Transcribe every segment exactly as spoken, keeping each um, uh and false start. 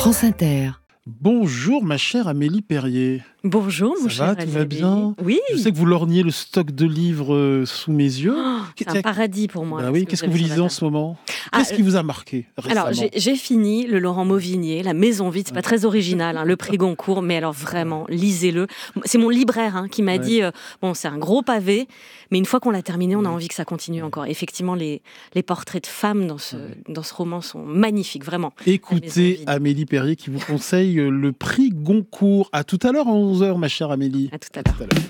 France Inter. Bonjour ma chère Amélie Perrier. Bonjour mon Ça cher va, tout va bien? Oui. Je sais que vous lorgnez le stock de livres euh, sous mes yeux. Oh, c'est un paradis pour moi. Bah là, oui, ce qu'est-ce que que vous avez lisez fait en là-bas. ce moment? Ah, Qu'est-ce qui vous a marqué récemment? Alors, j'ai, j'ai fini le Laurent Mauvignier, La Maison Vide. C'est pas très original, hein, le prix Goncourt, mais alors vraiment, lisez-le. C'est mon libraire hein, qui m'a Ouais. dit euh, bon, c'est un gros pavé, mais une fois qu'on l'a terminé, on a envie que ça continue encore. Effectivement, les, les portraits de femmes dans ce, dans ce roman sont magnifiques, vraiment. La Maison Écoutez Vide. Amélie Perrier qui vous conseille euh, le prix Goncourt. À tout à l'heure à onze heures, ma chère Amélie. À tout à l'heure. Tout à l'heure.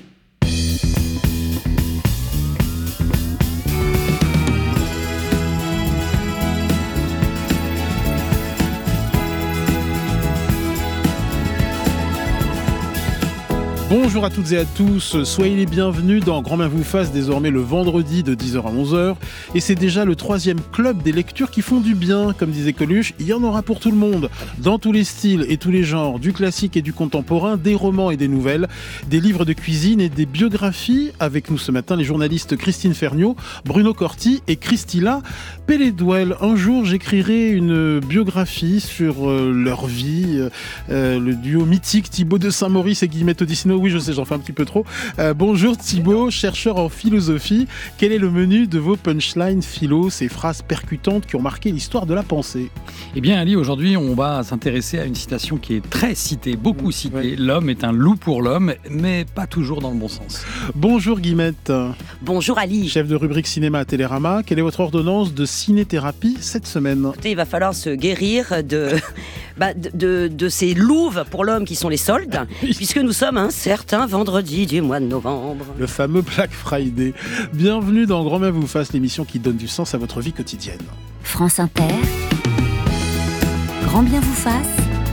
Bonjour à toutes et à tous, soyez les bienvenus dans Grand Bien vous fasse, désormais le vendredi de dix heures à onze heures. Et c'est déjà le troisième club des lectures qui font du bien, comme disait Coluche, il y en aura pour tout le monde, dans tous les styles et tous les genres, du classique et du contemporain, des romans et des nouvelles, des livres de cuisine et des biographies. Avec nous ce matin, les journalistes Christine Ferniaud, Bruno Corti et Christilla Pelledouel. Un jour, j'écrirai une biographie sur euh, leur vie, euh, le duo mythique Thibaut de Saint-Maurice et Guillemette Odissino. Oui, je sais, j'en fais un petit peu trop. Euh, bonjour Thibaut, chercheur en philosophie. Quel est le menu de vos punchlines philo, ces phrases percutantes qui ont marqué l'histoire de la pensée? Eh bien Ali, aujourd'hui on va s'intéresser à une citation qui est très citée, beaucoup citée. Ouais. L'homme est un loup pour l'homme, mais pas toujours dans le bon sens. Bonjour Guillemette, Bonjour Ali. chef de rubrique cinéma à Télérama. Quelle est votre ordonnance de ciné-thérapie cette semaine? Écoutez, il va falloir se guérir de, bah, de, de, de ces louves pour l'homme qui sont les soldes, puisque nous sommes un certain vendredi du mois de novembre. Le fameux Black Friday. Bienvenue dans Grand Bien vous fasse, l'émission qui donne du sens à votre vie quotidienne. France Inter. Grand bien vous fasse.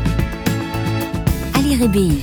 Ali Rébéi.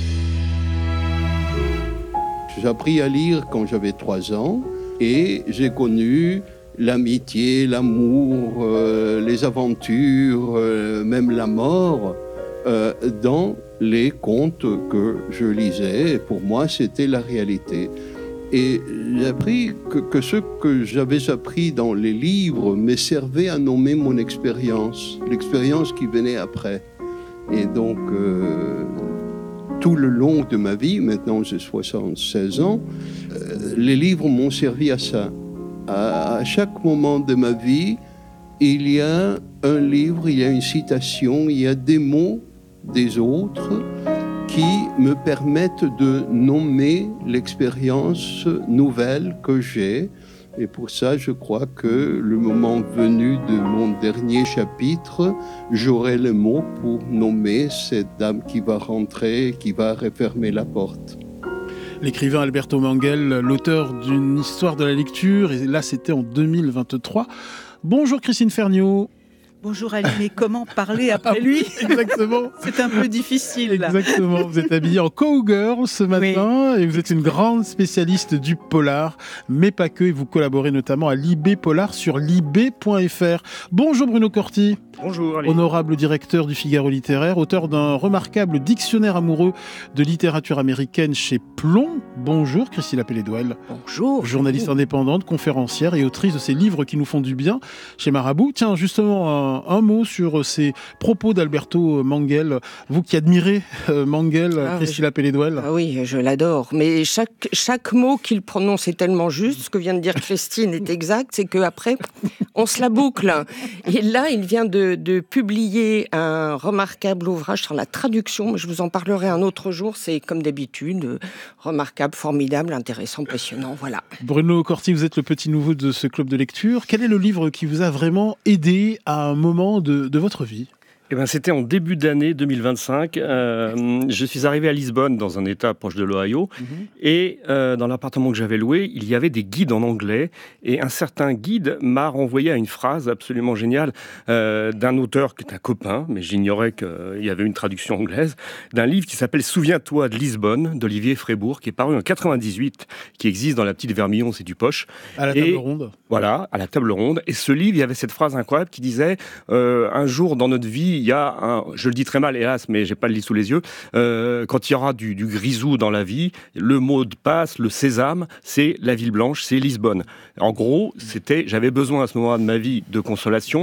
J'ai appris à lire quand j'avais trois ans et j'ai connu l'amitié, l'amour, euh, les aventures, euh, même la mort euh, dans les contes que je lisais. Et pour moi, c'était la réalité. Et j'ai appris que, que ce que j'avais appris dans les livres me servait à nommer mon expérience, l'expérience qui venait après. Et donc, euh, tout le long de ma vie, maintenant j'ai soixante-seize ans, euh, les livres m'ont servi à ça. À, à chaque moment de ma vie, il y a un livre, il y a une citation, il y a des mots des autres qui me permettent de nommer l'expérience nouvelle que j'ai. Et pour ça, je crois que le moment venu de mon dernier chapitre, j'aurai le mot pour nommer cette dame qui va rentrer, qui va refermer la porte. L'écrivain Alberto Manguel, l'auteur d'une histoire de la lecture, et là c'était en deux mille vingt-trois. Bonjour Christine Ferniaud. Bonjour Ali, mais comment parler après lui? Exactement. C'est un peu difficile. Là. Exactement, vous êtes habillée en cowgirl ce matin, oui. Et vous êtes une grande spécialiste du polar, mais pas que, et vous collaborez notamment à Libé Polar sur libé point f r. Bonjour Bruno Corti. Bonjour Ali. Honorable directeur du Figaro littéraire, auteur d'un remarquable dictionnaire amoureux de littérature américaine chez Plomb. Bonjour Christilla Pelledouel. Bonjour. Journaliste indépendante, conférencière et autrice de ces livres qui nous font du bien chez Marabout. Tiens, justement, un, un mot sur ces propos d'Alberto Manguel. Vous qui admirez euh, Manguel, Ah, Christilla Pelledouel. Ah oui, je l'adore. Mais chaque, chaque mot qu'il prononce est tellement juste. Ce que vient de dire Christine est exact. C'est qu'après, on se la boucle. Et là, il vient de, de publier un remarquable ouvrage sur la traduction. Mais je vous en parlerai un autre jour. C'est comme d'habitude, remarquable, formidable, intéressant, passionnant. Voilà. Bruno Corti, vous êtes le petit nouveau de ce club de lecture. Quel est le livre qui vous a vraiment aidé à un moment de, de votre vie ? Eh ben, c'était en début d'année deux mille vingt-cinq. Euh, je suis arrivé à Lisbonne, dans un état proche de l'Ohio, mmh. et euh, dans l'appartement que j'avais loué, il y avait des guides en anglais, et un certain guide m'a renvoyé à une phrase absolument géniale euh, d'un auteur qui est un copain, mais j'ignorais qu'il y avait une traduction anglaise, d'un livre qui s'appelle « Souviens-toi de Lisbonne » d'Olivier Frébourg, qui est paru en quatre-vingt-dix-huit, qui existe dans la petite Vermillon, c'est du poche. À la et, table ronde. Voilà, à la table ronde. Et ce livre, il y avait cette phrase incroyable qui disait euh, « Un jour dans notre vie, il y a un, je le dis très mal hélas, mais j'ai pas le livre sous les yeux, euh, quand il y aura du, du grisou dans la vie, le mot de passe, le sésame, c'est la ville blanche, c'est Lisbonne. En gros, c'était, j'avais besoin à ce moment de ma vie de consolation,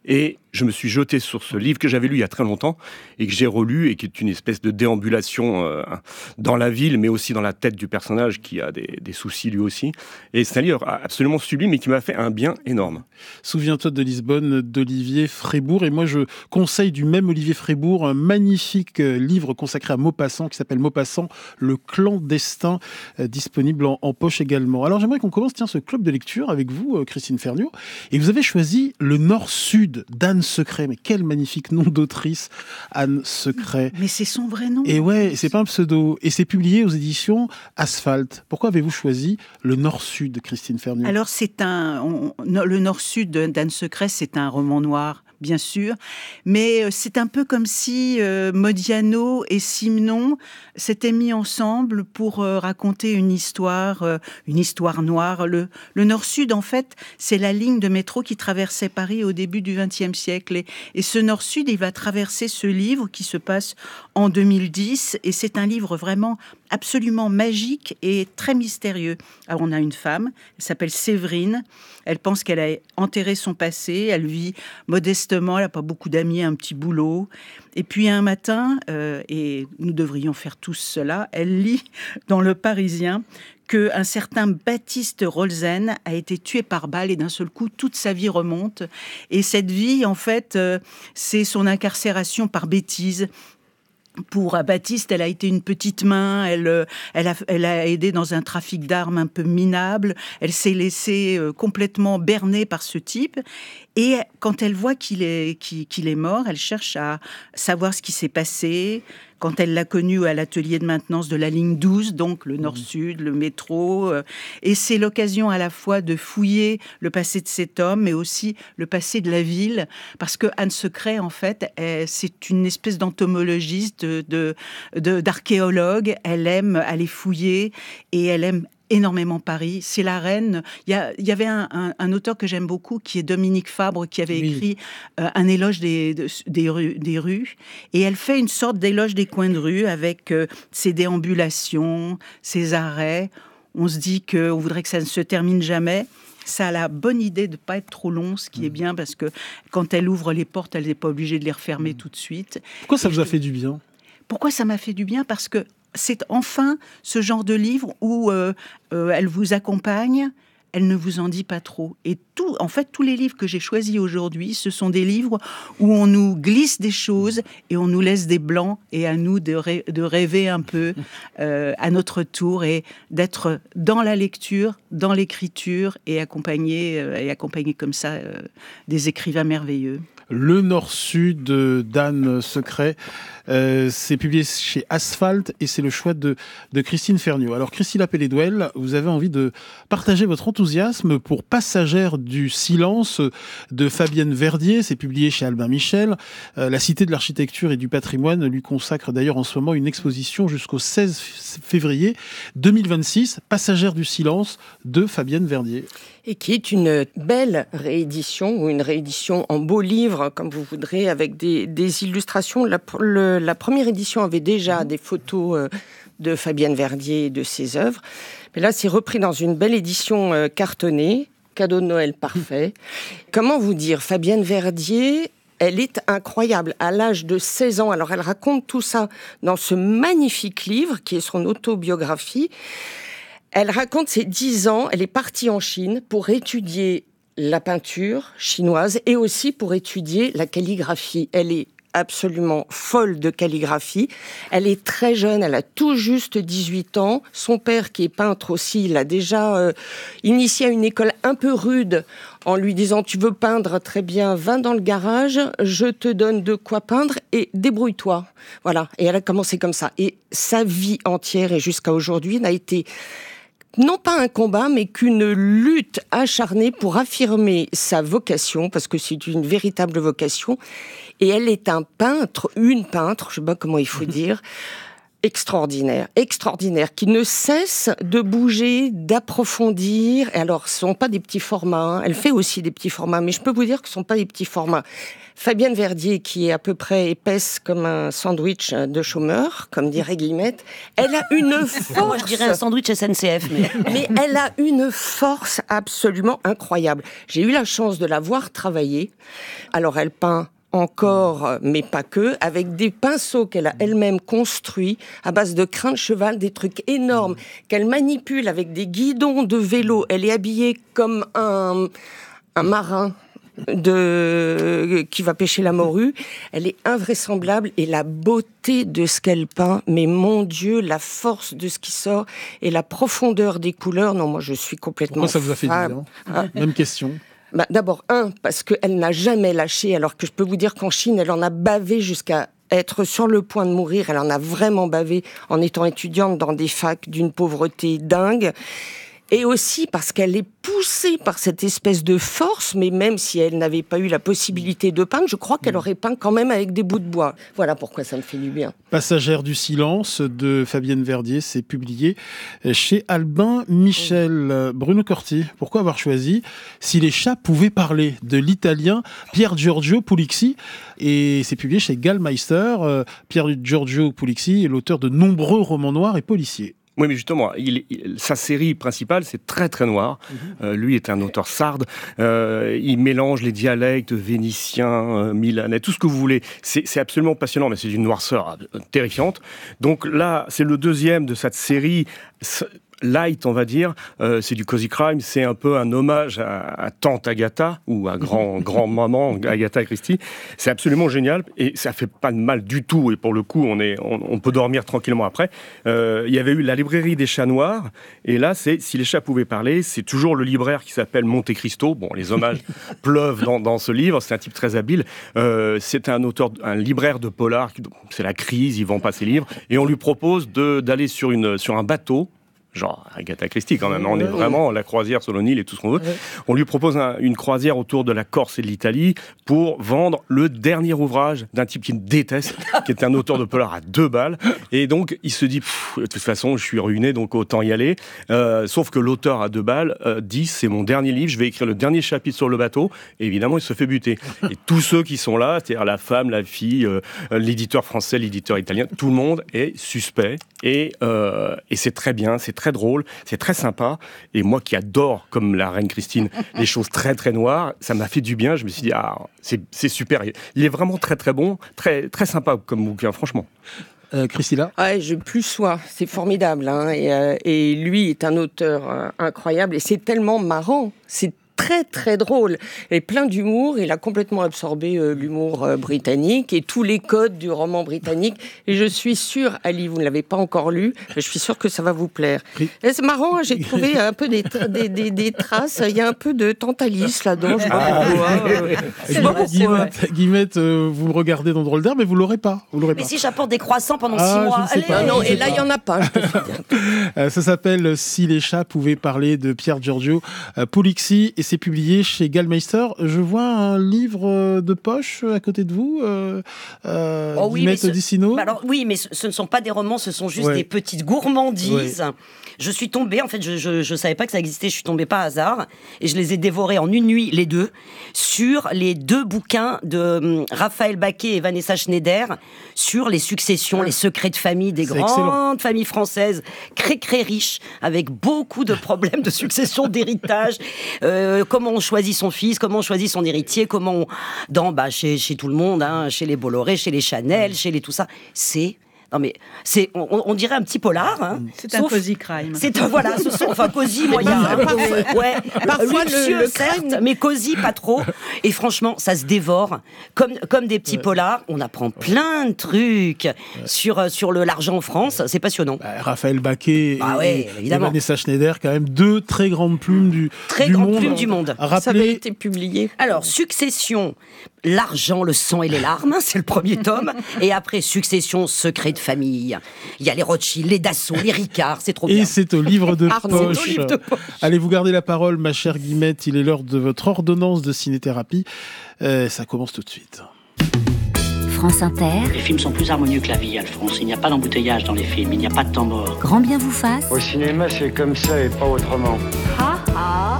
Et je me suis jeté sur ce livre que j'avais lu il y a très longtemps et que j'ai relu et qui est une espèce de déambulation euh, dans la ville, mais aussi dans la tête du personnage qui a des, des soucis lui aussi. Et c'est un livre absolument sublime et qui m'a fait un bien énorme. Souviens-toi de Lisbonne d'Olivier Frébourg. Et moi, je conseille du même Olivier Frébourg un magnifique livre consacré à Maupassant qui s'appelle Maupassant, le clandestin, euh, disponible en, en poche également. Alors j'aimerais qu'on commence tiens, ce club de lecture avec vous, euh, Christine Ferniaud. Et vous avez choisi Le Nord-Sud d'Anne Secret. Mais quel magnifique nom d'autrice, Anne Secret. Mais c'est son vrai nom. Et ouais, c'est pas un pseudo. Et c'est publié aux éditions Asphalte. Pourquoi avez-vous choisi Le Nord-Sud, Christine Ferniaud ? Alors, c'est un. On, le Nord-Sud d'Anne Secret, c'est un roman noir, bien sûr, mais c'est un peu comme si euh, Modiano et Simenon s'étaient mis ensemble pour euh, raconter une histoire, euh, une histoire noire. Le, le Nord-Sud, en fait, c'est la ligne de métro qui traversait Paris au début du vingtième siècle. Et, et ce Nord-Sud, il va traverser ce livre qui se passe en deux mille dix, et c'est un livre vraiment absolument magique et très mystérieux. Alors, on a une femme, elle s'appelle Séverine, elle pense qu'elle a enterré son passé, elle vit modestement, elle n'a pas beaucoup d'amis, un petit boulot. Et puis un matin, euh, et nous devrions faire tous cela, elle lit dans Le Parisien qu'un certain Baptiste Rolzen a été tué par balle et d'un seul coup, toute sa vie remonte. Et cette vie, en fait, euh, c'est son incarcération par bêtise. Pour Baptiste, elle a été une petite main, elle, elle, a, elle a aidé dans un trafic d'armes un peu minable, elle s'est laissée complètement berner par ce type. Et quand elle voit qu'il est, qu'il, qu'il est mort, elle cherche à savoir ce qui s'est passé. Quand elle l'a connu à l'atelier de maintenance de la ligne douze, donc le Nord-Sud, le métro. Et c'est l'occasion à la fois de fouiller le passé de cet homme, mais aussi le passé de la ville. Parce que Anne Secret, en fait, c'est une espèce d'entomologiste, de, de, d'archéologue. Elle aime aller fouiller et elle aime énormément Paris, c'est la reine. Il y, a, il y avait un, un, un auteur que j'aime beaucoup qui est Dominique Fabre qui avait oui. écrit euh, un éloge des, de, des, rues, des rues et elle fait une sorte d'éloge des coins de rue avec euh, ses déambulations, ses arrêts. On se dit qu'on voudrait que ça ne se termine jamais. Ça a la bonne idée de ne pas être trop long, ce qui mmh. est bien parce que quand elle ouvre les portes, elle n'est pas obligée de les refermer mmh. tout de suite. Pourquoi ça et vous a fait du bien ? Pourquoi ça m'a fait du bien ? Parce que c'est enfin ce genre de livre où euh, euh, elle vous accompagne, elle ne vous en dit pas trop. Et tout, en fait, tous les livres que j'ai choisis aujourd'hui, ce sont des livres où on nous glisse des choses et on nous laisse des blancs et à nous de, rê- de rêver un peu euh, à notre tour et d'être dans la lecture, dans l'écriture et accompagner, euh, et accompagner comme ça euh, des écrivains merveilleux. Le Nord-Sud d'Anne Secret, euh, c'est publié chez Asphalte et c'est le choix de, de Christine Ferniaud. Alors Christina Pelledouel, vous avez envie de partager votre enthousiasme pour Passagère du silence de Fabienne Verdier, c'est publié chez Albin Michel. Euh, la Cité de l'Architecture et du Patrimoine lui consacre d'ailleurs en ce moment une exposition jusqu'au seize février deux mille vingt-six, Passagère du silence de Fabienne Verdier. Et qui est une belle réédition, ou une réédition en beau livre, comme vous voudrez, avec des, des illustrations. La, le, la première édition avait déjà des photos de Fabienne Verdier et de ses œuvres. Mais là, c'est repris dans une belle édition cartonnée, cadeau de Noël parfait. Comment vous dire, Fabienne Verdier, elle est incroyable. À l'âge de seize ans, alors elle raconte tout ça dans ce magnifique livre, qui est son autobiographie. Elle raconte ses dix ans, elle est partie en Chine pour étudier la peinture chinoise et aussi pour étudier la calligraphie. Elle est absolument folle de calligraphie. Elle est très jeune, elle a tout juste dix-huit ans. Son père, qui est peintre aussi, il a déjà euh, initié à une école un peu rude en lui disant « Tu veux peindre, très bien, va dans le garage, je te donne de quoi peindre et débrouille-toi. » Voilà, et elle a commencé comme ça. Et sa vie entière et jusqu'à aujourd'hui n'a été non pas un combat, mais qu'une lutte acharnée pour affirmer sa vocation, parce que c'est une véritable vocation. Et elle est un peintre, une peintre, je ne sais pas comment il faut dire, extraordinaire, extraordinaire, qui ne cesse de bouger, d'approfondir. Et alors, ce ne sont pas des petits formats, hein. Elle fait aussi des petits formats, mais je peux vous dire que ce ne sont pas des petits formats. Fabienne Verdier, qui est à peu près épaisse comme un sandwich de chômeur, comme dirait Guillemette, elle a une force... Moi, je dirais un sandwich S N C F. Mais... mais elle a une force absolument incroyable. J'ai eu la chance de la voir travailler. Alors, elle peint encore, mais pas que, avec des pinceaux qu'elle a elle-même construits à base de crins de cheval, des trucs énormes qu'elle manipule avec des guidons de vélo. Elle est habillée comme un, un marin de qui va pêcher la morue. Elle est invraisemblable, et la beauté de ce qu'elle peint, mais mon Dieu, la force de ce qui sort et la profondeur des couleurs. Non, moi je suis complètement... Pourquoi ça vous a fait fan. du bien ? Même question. Bah, d'abord, un, parce qu'elle n'a jamais lâché, alors que je peux vous dire qu'en Chine, elle en a bavé jusqu'à être sur le point de mourir. Elle en a vraiment bavé en étant étudiante dans des facs d'une pauvreté dingue. Et aussi parce qu'elle est poussée par cette espèce de force, mais même si elle n'avait pas eu la possibilité de peindre, je crois qu'elle aurait peint quand même avec des bouts de bois. Voilà pourquoi ça me fait du bien. Passagère du silence de Fabienne Verdier, c'est publié chez Albin Michel. Bruno Corti, pourquoi avoir choisi Si les chats pouvaient parler de l'italien Pier Giorgio Puglisi, et c'est publié chez Gallmeister. Pier Giorgio Puglisi est l'auteur de nombreux romans noirs et policiers. Oui, mais justement, il, il, sa série principale, c'est très très noir. Mmh. Euh, lui est un auteur sarde. Euh, il mélange les dialectes vénitiens, euh, milanais, tout ce que vous voulez. C'est, c'est absolument passionnant, mais c'est d'une noirceur terrifiante. Donc là, c'est le deuxième de cette série light, on va dire. Euh, c'est du cozy crime. C'est un peu un hommage à, à Tante Agatha, ou à grand, grand maman Agatha Christie. C'est absolument génial, et ça fait pas de mal du tout. Et pour le coup, on, est, on, on peut dormir tranquillement après. Euh, il y avait eu la librairie des chats noirs, et là, c'est Si les chats pouvaient parler. C'est toujours le libraire qui s'appelle Monte Cristo. Bon, les hommages pleuvent dans, dans ce livre. C'est un type très habile. Euh, c'est un auteur, un libraire de polar. C'est la crise, il vend pas ses livres, et on lui propose de, d'aller sur, une, sur un bateau. Genre Agatha Christie quand même, on est vraiment la croisière sur le Nil et tout ce qu'on veut. On lui propose un, une croisière autour de la Corse et de l'Italie pour vendre le dernier ouvrage d'un type qu'il déteste, qui est un auteur de polar à deux balles. Et donc il se dit, de toute façon je suis ruiné, donc autant y aller. Euh, sauf que l'auteur à deux balles euh, dit, c'est mon dernier livre, je vais écrire le dernier chapitre sur le bateau. Et évidemment il se fait buter. Et tous ceux qui sont là, c'est-à-dire la femme, la fille, euh, l'éditeur français, l'éditeur italien, tout le monde est suspect. Et, euh, et c'est très bien, c'est très drôle, c'est très sympa, et moi qui adore, comme la reine Christine, les choses très très noires, ça m'a fait du bien. Je me suis dit, ah, c'est, c'est super, il est vraiment très très bon, très, très sympa comme bouquin, franchement. Euh, Christina ? Ouais, je plus sois, c'est formidable, hein, et, euh, et lui est un auteur euh, incroyable, et c'est tellement marrant, c'est très très drôle et plein d'humour. Il a complètement absorbé euh, l'humour euh, britannique et tous les codes du roman britannique, et je suis sûre, Ali, vous ne l'avez pas encore lu, je suis sûre que ça va vous plaire. Et c'est marrant, hein, j'ai trouvé un peu des, tra- des, des, des traces, il y a un peu de Tantalis là-dedans, je sais pas pourquoi. Guillemette, Guillemette euh, vous me regardez dans Drôle d'air, mais vous l'aurez pas. Vous l'aurez Mais pas. si j'apporte des croissants pendant Ah, six mois, je ne sais allez. pas. Non, je et sais là, il pas. n'y en a pas, je peux vous dire. Euh, ça s'appelle Si les chats pouvaient parler de Pier Giorgio euh, Puglisi, et c'est publié chez Gallmeister. Je vois un livre de poche à côté de vous, euh, euh, Oh oui, Guillemette mais ce- Odissino. Bah alors, oui, mais ce, ce ne sont pas des romans, ce sont juste Ouais. des petites gourmandises. Ouais. Je suis tombée, en fait, je, je, je savais pas que ça existait, je suis tombée par hasard, et je les ai dévorés en une nuit, les deux, sur les deux bouquins de um, Raphaël Baquet et Vanessa Schneider, sur les successions, les secrets de famille des C'est grandes excellent. familles françaises, très très riches, avec beaucoup de problèmes de succession, d'héritage, euh, comment on choisit son fils, comment on choisit son héritier, comment on... Dans, bah, chez, chez tout le monde, hein, chez les Bolloré, chez les Chanel, chez les tout ça, c'est... Non mais c'est, on, on dirait un petit polar. Hein, C'est sauf- un cozy crime. C'est un, voilà, ce sont, enfin cosy moyen. hein. Ouais, Parfois, le- luxueux, le certes, crime- mais cosy pas trop. Et franchement, ça se dévore comme comme des petits polars. On apprend plein de trucs sur euh, sur le l'argent en France. C'est passionnant. Bah, Raphaël Baquet Ah et, ouais, et évidemment. Vanessa Schneider, quand même deux très grandes plumes du, Très du grande monde. plume du monde. Ça avait Rappelez, été publié. Alors, Succession, l'argent, le sang et les larmes, c'est le premier tome. Et après, Succession, secret de famille. Il y a les Rothschild, les Dassault, les Ricard, c'est trop et bien. c'est au livre de Arnaud, poche. c'est au livre de poche. Allez, vous gardez la parole, ma chère Guillemette. Il est l'heure de votre ordonnance de ciné-thérapie. Euh, ça commence tout de suite. France Inter. Les films sont plus harmonieux que la vie, Alphonse. Il n'y a pas d'embouteillage dans les films, il n'y a pas de temps mort. Grand bien vous fasse. Au cinéma, c'est comme ça et pas autrement. Ah ah.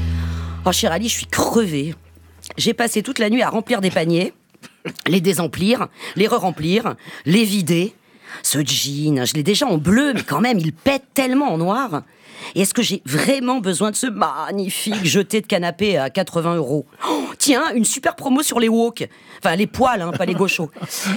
Oh, chère Ali, je suis crevée. J'ai passé toute la nuit à remplir des paniers, les désemplir, les re-remplir, les vider. Ce jean, je l'ai déjà en bleu, mais quand même, il pète tellement en noir. Et est-ce que j'ai vraiment besoin de ce magnifique jeté de canapé à quatre-vingts euros ? Oh, tiens, une super promo sur les wok. Enfin, les poils, hein, pas les gauchos.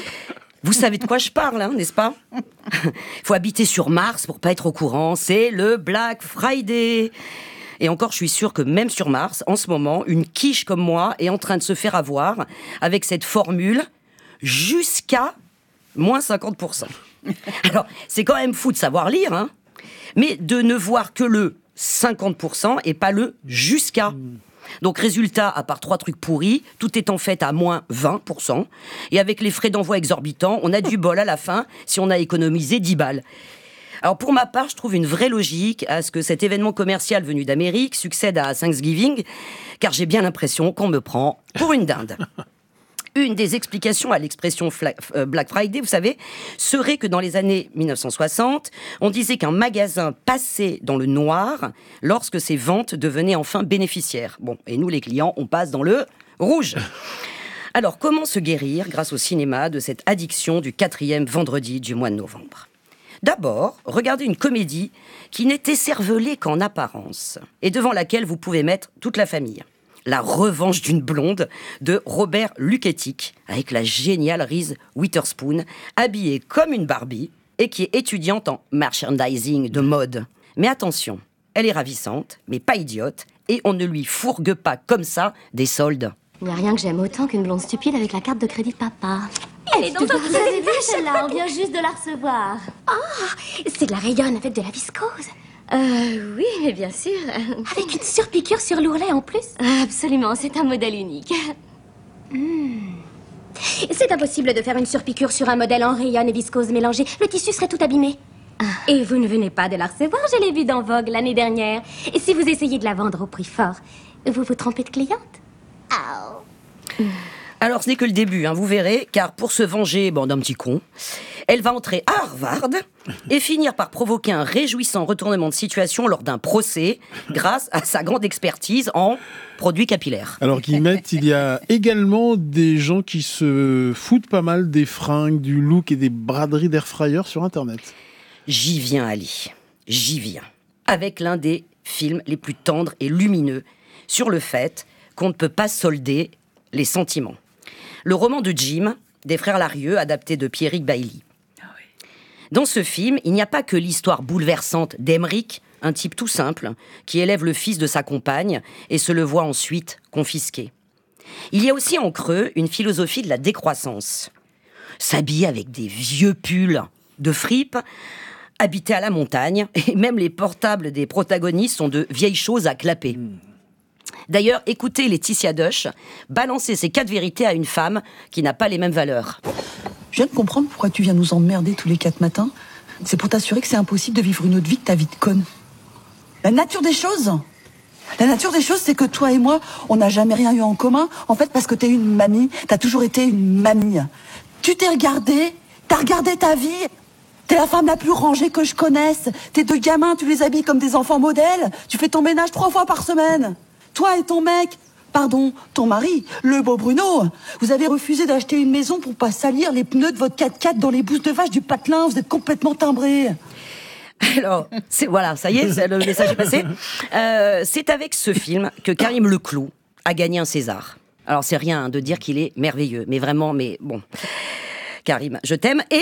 Vous savez de quoi je parle, hein, n'est-ce pas ? Il faut habiter sur Mars pour pas être au courant. C'est le Black Friday. Et encore, je suis sûre que même sur Mars, en ce moment, une quiche comme moi est en train de se faire avoir avec cette formule jusqu'à moins cinquante pour cent. Alors, c'est quand même fou de savoir lire, hein, mais de ne voir que le cinquante pour cent et pas le jusqu'à. Donc, résultat, à part trois trucs pourris, tout est en fait à moins vingt pour cent. Et avec les frais d'envoi exorbitants, on a du bol à la fin si on a économisé dix balles. Alors, pour ma part, je trouve une vraie logique à ce que cet événement commercial venu d'Amérique succède à Thanksgiving, car j'ai bien l'impression qu'on me prend pour une dinde. Une des explications à l'expression Black Friday, vous savez, serait que dans les années mille neuf cent soixante, on disait qu'un magasin passait dans le noir lorsque ses ventes devenaient enfin bénéficiaires. Bon, et nous, les clients, on passe dans le rouge. Alors, comment se guérir, grâce au cinéma, de cette addiction du quatrième vendredi du mois de novembre ? D'abord, regardez une comédie qui n'est écervelée qu'en apparence, et devant laquelle vous pouvez mettre toute la famille. La revanche d'une blonde de Robert Luketic, avec la géniale Reese Witherspoon, habillée comme une Barbie et qui est étudiante en merchandising de mode. Mais attention, elle est ravissante, mais pas idiote, et on ne lui fourgue pas comme ça des soldes. Il n'y a rien que j'aime autant qu'une blonde stupide avec la carte de crédit de papa. Elle est donc Vous avez vu celle-là, on vient juste de la recevoir. Oh, c'est de la rayonne avec de la viscose. Euh, oui, mais bien sûr. Avec une surpiqûre sur l'ourlet en plus. Absolument, c'est un modèle unique. Mmh. C'est impossible de faire une surpiqûre sur un modèle en rayonne et viscose mélangée. Le tissu serait tout abîmé. Et vous ne venez pas de la recevoir, je l'ai vue dans Vogue l'année dernière. Et si vous essayez de la vendre au prix fort, vous vous trompez de cliente. Oh. Alors, ce n'est que le début, hein, vous verrez, car pour se venger bon, d'un petit con, elle va entrer à Harvard et finir par provoquer un réjouissant retournement de situation lors d'un procès grâce à sa grande expertise en produits capillaires. Alors, Guillemette, il y a également des gens qui se foutent pas mal des fringues, du look et des braderies d'airfryer sur Internet. J'y viens, Ali. J'y viens. Avec l'un des films les plus tendres et lumineux sur le fait qu'on ne peut pas solder les sentiments. Le roman de Jim, des frères Larieux, adapté de Pierrick Bailly. Ah oui. Dans ce film, il n'y a pas que l'histoire bouleversante d'Emeric, un type tout simple, qui élève le fils de sa compagne et se le voit ensuite confisqué. Il y a aussi en creux une philosophie de la décroissance. S'habiller avec des vieux pulls de fripe, habiter à la montagne, et même les portables des protagonistes sont de vieilles choses à clapper. Mmh. D'ailleurs, écoutez Laetitia Dush balancer ses quatre vérités à une femme qui n'a pas les mêmes valeurs. Je viens de comprendre pourquoi tu viens nous emmerder tous les quatre matins. C'est pour t'assurer que c'est impossible de vivre une autre vie que ta vie de conne. La nature des choses La nature des choses, c'est que toi et moi, on n'a jamais rien eu en commun. En fait, parce que t'es une mamie, t'as toujours été une mamie. Tu t'es regardée, t'as regardé ta vie. T'es la femme la plus rangée que je connaisse. Tes deux gamins, tu les habilles comme des enfants modèles. Tu fais ton ménage trois fois par semaine. Toi et ton mec, pardon, ton mari, le beau Bruno, vous avez refusé d'acheter une maison pour pas salir les pneus de votre quatre-quatre dans les bousses de vache du patelin. Vous êtes complètement timbrés. Alors, c'est, voilà, ça y est, c'est, le message est passé. Euh, c'est avec ce film que Karim Leclou a gagné un César. Alors, c'est rien de dire qu'il est merveilleux, mais vraiment, mais bon. Karim, je t'aime. Et,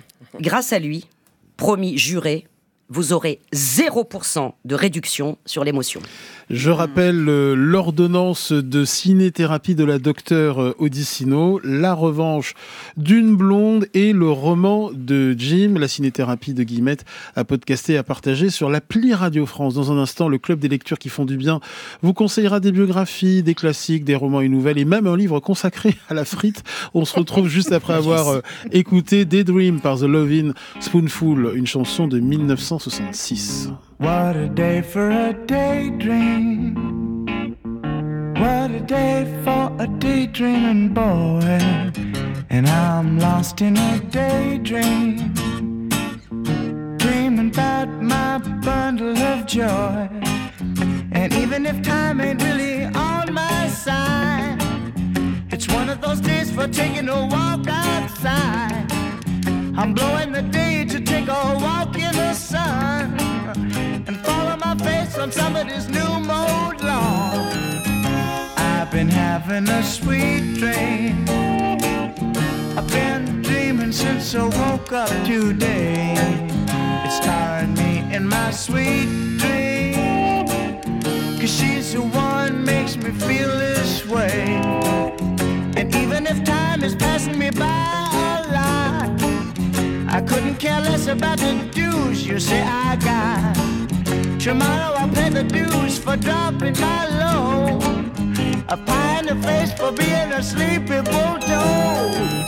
grâce à lui, promis, juré, vous aurez zéro pour cent de réduction sur l'émotion. Je rappelle euh, l'ordonnance de ciné-thérapie de la docteure euh, Odissino, La revanche d'une blonde et le roman de Jim, la ciné-thérapie de Guillemette, à podcaster et à partager sur l'appli Radio France. Dans un instant, le club des lectures qui font du bien vous conseillera des biographies, des classiques, des romans et nouvelles et même un livre consacré à la frite. On se retrouve juste après avoir euh, écouté Daydream par The Lovin' Spoonful, une chanson de mille neuf cent soixante-six. What a day for a daydream. What a day for a daydreaming boy. and I'm lost in a daydream, dreaming about my bundle of joy. And even if time ain't really on my side, it's one of those days for taking a walk outside. I'm blowing the day to take a walk in the sun and follow my face on somebody's new mode lawn. I've been having a sweet dream. I've been dreaming since I woke up today. It's tiring me in my sweet dream, 'cause she's the one makes me feel this way. And even if time is passing me by a lot, I couldn't care less about the dues you say I got. Tomorrow I'll pay the dues for dropping my load, a pie in the face for being a sleepy bulldog.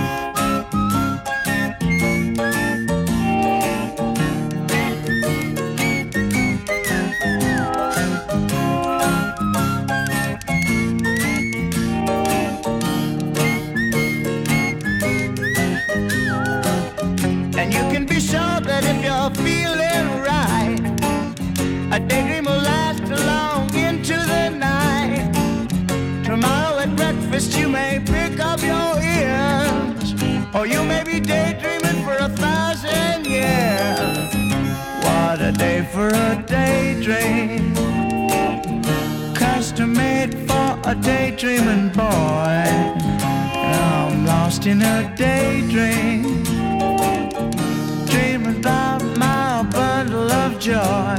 And you can be sure that if you're feeling right, a daydream will last long into the night. Tomorrow at breakfast you may pick up your ears, or you may be daydreaming for a thousand years. What a day for a daydream, custom made for a daydreaming boy. And I'm lost in a daydream, dreaming about my bundle of joy.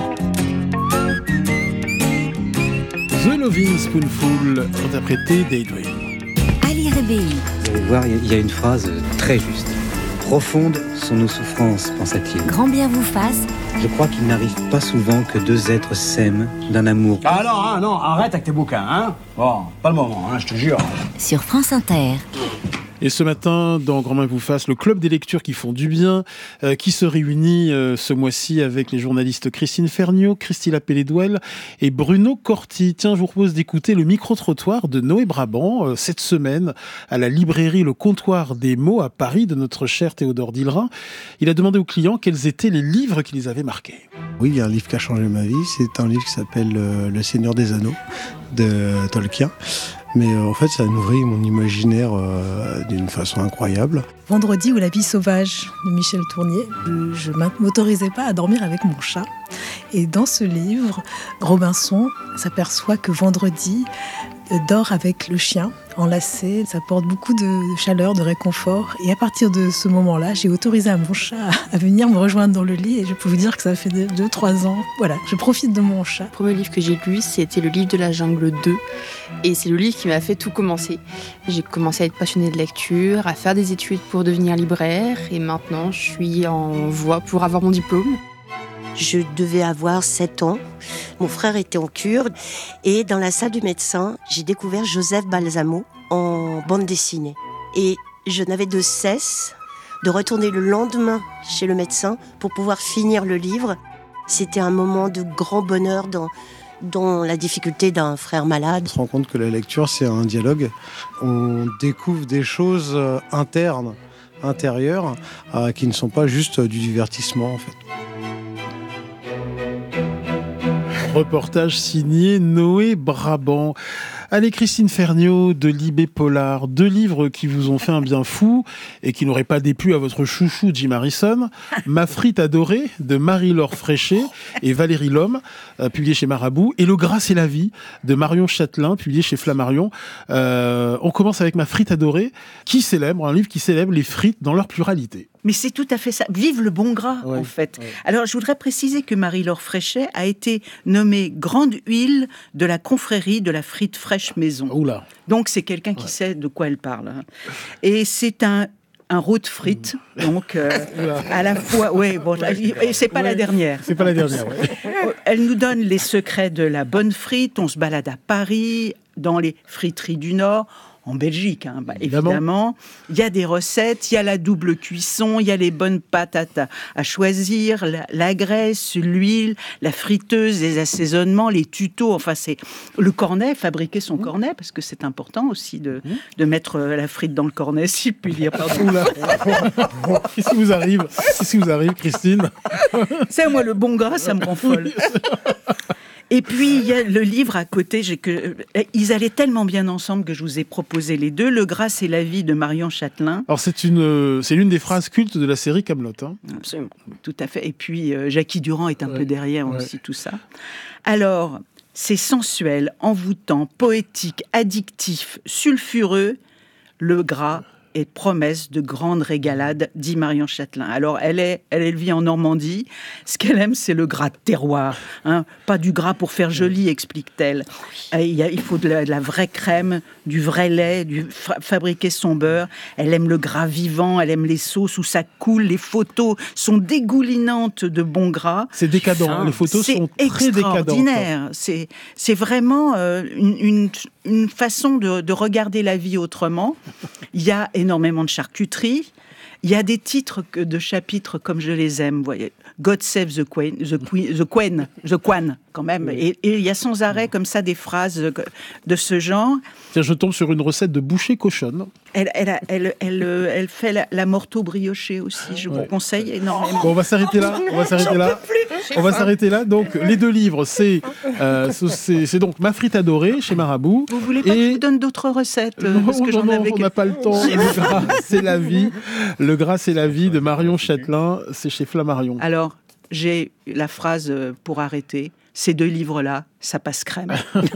The Lovin' Spoonful, interprété Daydream. Ali Rebéi. Vous allez voir, il y a une phrase très juste. Profondes sont nos souffrances, pensa-t-il. Grand bien vous fasse. Je crois qu'il n'arrive pas souvent que deux êtres s'aiment d'un amour. Ah non, hein, non, arrête avec tes bouquins, hein. Bon, pas le moment, hein, je te jure. Sur France Inter. Et ce matin, dans Grand Main vous fasse, le club des lectures qui font du bien, euh, qui se réunit euh, ce mois-ci avec les journalistes Christine Ferniaud, Christilla Pelledouel et Bruno Corti. Tiens, je vous propose d'écouter le micro-trottoir de Noé Brabant, euh, cette semaine, à la librairie Le Comptoir des mots à Paris, de notre cher Théodore Dillerin. Il a demandé aux clients quels étaient les livres qui les avaient marqués. Oui, il y a un livre qui a changé ma vie. C'est un livre qui s'appelle euh, Le Seigneur des Anneaux, de Tolkien. Mais euh, en fait, ça nourrit mon imaginaire euh, d'une façon incroyable. Vendredi ou La vie sauvage de Michel Tournier. Je ne m'autorisais pas à dormir avec mon chat. Et dans ce livre, Robinson s'aperçoit que Vendredi dort avec le chien enlacé. Ça apporte beaucoup de chaleur, de réconfort. Et à partir de ce moment-là, j'ai autorisé à mon chat à venir me rejoindre dans le lit. Et je peux vous dire que ça fait deux trois ans. Voilà, je profite de mon chat. Le premier livre que j'ai lu, c'était le livre de la jungle deux. Et c'est le livre qui m'a fait tout commencer. J'ai commencé à être passionnée de lecture, à faire des études pour devenir libraire. Et maintenant, je suis en voie pour avoir mon diplôme. Je devais avoir sept ans. Mon frère était en cure. Et dans la salle du médecin, j'ai découvert Joseph Balsamo en bande dessinée. Et je n'avais de cesse de retourner le lendemain chez le médecin pour pouvoir finir le livre. C'était un moment de grand bonheur dans, dans la difficulté d'un frère malade. On se rend compte que la lecture, c'est un dialogue. On découvre des choses internes, intérieures, euh, qui ne sont pas juste du divertissement, en fait. Reportage signé Noé Brabant. Allez, Christine Ferniaud de Libé Polar, deux livres qui vous ont fait un bien fou et qui n'auraient pas déplu à votre chouchou Jim Harrison. Ma frite adorée de Marie-Laure Fréchet et Valérie Lhomme, euh, publié chez Marabout, et Le Gras c'est la vie de Marion Châtelain, publié chez Flammarion. Euh, on commence avec Ma frite adorée, qui célèbre, un livre qui célèbre les frites dans leur pluralité. Mais c'est tout à fait ça. Vive le bon gras, ouais, en fait. Ouais. Alors, je voudrais préciser que Marie-Laure Fréchet a été nommée grande huile de la confrérie de la frite fraîche maison. Oula. Donc, c'est quelqu'un qui ouais. sait de quoi elle parle. Et c'est un... un rôti frites, mmh. donc euh, à la fois, ouais, bon, et c'est pas ouais, la dernière. C'est pas la dernière. Ouais. Elle nous donne les secrets de la bonne frite. On se balade à Paris, dans les friteries du Nord. en Belgique, hein, bah, évidemment. évidemment. Il y a des recettes, il y a la double cuisson, il y a les bonnes patates à, à choisir, la, la graisse, l'huile, la friteuse, les assaisonnements, les tutos. Enfin, c'est le cornet, fabriquer son mmh. cornet, parce que c'est important aussi de, mmh. de mettre la frite dans le cornet, si je puis dire. Pardon. Qu'est-ce qui vous arrive Qu'est-ce qui vous arrive, Christine? C'est moi, le bon gras, ça me rend folle. Et puis, il y a le livre à côté. J'ai que, ils allaient tellement bien ensemble que je vous ai proposé les deux. Le gras, c'est la vie de Marion Chatelain. Alors, c'est, une, c'est l'une des phrases cultes de la série Kaamelott. Hein. Absolument, tout à fait. Et puis, euh, Jackie Durand est un ouais. peu derrière ouais. aussi, tout ça. Alors, c'est sensuel, envoûtant, poétique, addictif, sulfureux. Le gras et promesse de grande régalade, dit Marion Chatelain. Alors, elle, est, elle, elle vit en Normandie. Ce qu'elle aime, c'est le gras de terroir. Hein. Pas du gras pour faire joli, explique-t-elle. Il, y a, il faut de la, de la vraie crème, du vrai lait, du, fa- fabriquer son beurre. Elle aime le gras vivant, elle aime les sauces où ça coule. Les photos sont dégoulinantes de bon gras. C'est décadent. Hein. Les photos c'est sont très extraordinaire. C'est, c'est vraiment euh, une, une, une façon de, de regarder la vie autrement. Il y a énormément de charcuterie. Il y a des titres de chapitres comme je les aime. Vous voyez, God Save the Queen, the Queen, the Queen, the Queen, quand même. Et, et il y a sans arrêt comme ça des phrases de ce genre. Tiens, je tombe sur une recette de bouchée cochonne. Elle, elle, elle, elle, elle, elle fait la, la morteau briochée aussi. Je ouais. vous conseille énormément. Bon, on va s'arrêter là. On va s'arrêter là. On va s'arrêter là. Donc, les deux livres, c'est, euh, c'est, c'est donc Ma frite adorée chez Marabout. Vous voulez pas et... que je vous donne d'autres recettes Non, parce que non, j'en non, avais... on n'a pas le temps. Le gras, c'est la vie. Le gras, c'est la vie de Marion Chatelain. C'est chez Flammarion. Alors, j'ai la phrase pour arrêter. Ces deux livres-là, ça passe crème.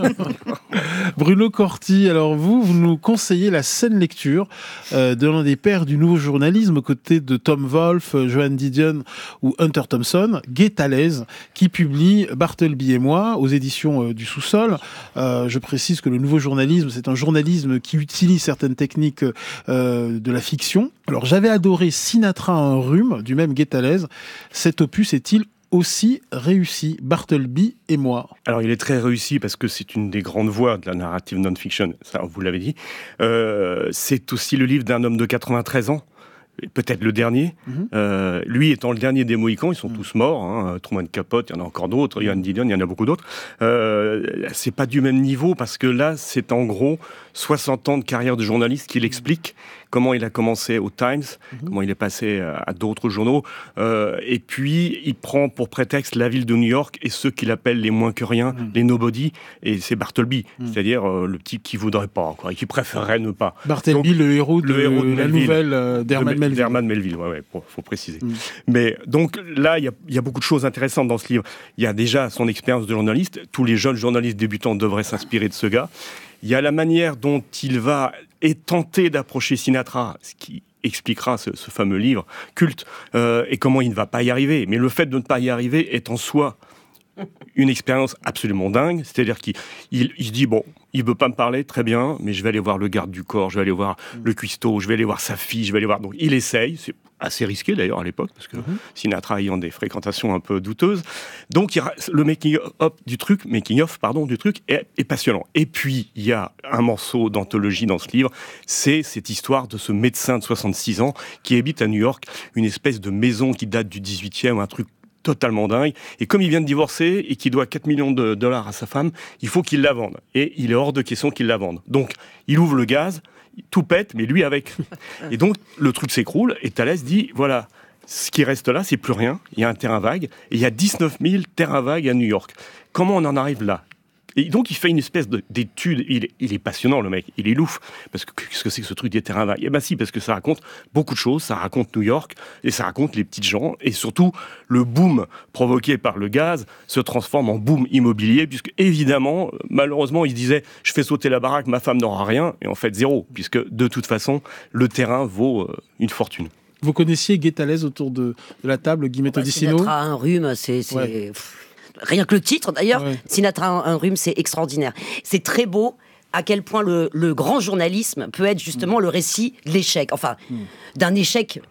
Bruno Corti, alors vous, vous nous conseillez la saine lecture euh, de l'un des pères du nouveau journalisme aux côtés de Tom Wolfe, Joan Didion ou Hunter Thompson, Guy Tallez, qui publie Bartleby et moi aux éditions euh, du Sous-Sol. Euh, je précise que le nouveau journalisme, c'est un journalisme qui utilise certaines techniques euh, de la fiction. Alors j'avais adoré Sinatra a un rhume, du même Guy Tallez. Cet opus est-il aussi réussi, Bartleby et moi? Alors il est très réussi parce que c'est une des grandes voix de la narrative non-fiction, ça vous l'avez dit. Euh, c'est aussi le livre d'un homme de quatre-vingt-treize ans, peut-être le dernier. Mm-hmm. Euh, lui étant le dernier des Mohicans, ils sont mm. tous morts. Hein. Truman Capote, il y en a encore d'autres. Joan Didion, il y en a beaucoup d'autres. Euh, c'est pas du même niveau parce que là, c'est en gros soixante ans de carrière de journaliste qu'il explique comment il a commencé au Times, mm-hmm. comment il est passé à d'autres journaux. Euh, et puis, il prend pour prétexte la ville de New York et ceux qu'il appelle les moins que rien, mm. les nobody. Et c'est Bartleby, mm. c'est-à-dire euh, le type qui voudrait pas, quoi, et qui préférerait ne pas. Bartleby, le héros de, le héros de la Melville, nouvelle euh, d'Herman Melville. D'Herman Melville, ouais, ouais, faut, faut préciser. Mm. Mais donc là, il y, y a beaucoup de choses intéressantes dans ce livre. Il y a déjà son expérience de journaliste. Tous les jeunes journalistes débutants devraient s'inspirer de ce gars. Il y a la manière dont il va et tenter d'approcher Sinatra, ce qui expliquera ce, ce fameux livre culte, euh, et comment il ne va pas y arriver. Mais le fait de ne pas y arriver est en soi une expérience absolument dingue. C'est-à-dire qu'il il, il se dit, bon, il ne veut pas me parler, très bien, mais je vais aller voir le garde du corps, je vais aller voir mmh. le cuistot, je vais aller voir sa fille, je vais aller voir... Donc il essaye, c'est assez risqué d'ailleurs à l'époque, parce que mmh. Sinatra ayant des fréquentations un peu douteuses. Donc il, le making-of du truc, making-of, pardon, du truc est, est passionnant. Et puis, il y a un morceau d'anthologie dans ce livre, c'est cette histoire de ce médecin de soixante-six ans qui habite à New York, une espèce de maison qui date du dix-huitième, un truc totalement dingue. Et comme il vient de divorcer et qu'il doit quatre millions de dollars à sa femme, il faut qu'il la vende. Et il est hors de question qu'il la vende. Donc, il ouvre le gaz, tout pète, mais lui avec. Et donc, le truc s'écroule et Thalès dit, voilà, ce qui reste là, c'est plus rien. Il y a un terrain vague. Et il y a dix-neuf mille terrains vagues à New York. Comment on en arrive là ? Et donc, il fait une espèce de, d'étude. Il est, il est passionnant, le mec. Il est louf. Parce que qu'est-ce que c'est que ce truc des terrains vagues ? Eh ben si, parce que ça raconte beaucoup de choses. Ça raconte New York et ça raconte les petites gens. Et surtout, le boom provoqué par le gaz se transforme en boom immobilier. Puisque, évidemment, malheureusement, il disait « Je fais sauter la baraque, ma femme n'aura rien. » Et en fait, zéro. Puisque, de toute façon, le terrain vaut euh, une fortune. Vous connaissiez Guy Tallez autour de, de la table, Guy Méthodicino ? Sinatra a un rhume, c'est... c'est... Ouais. Rien que le titre, d'ailleurs, ouais. Sinatra un rhume, c'est extraordinaire. C'est très beau à quel point le, le grand journalisme peut être justement mmh. le récit de l'échec. Enfin, mmh. d'un échec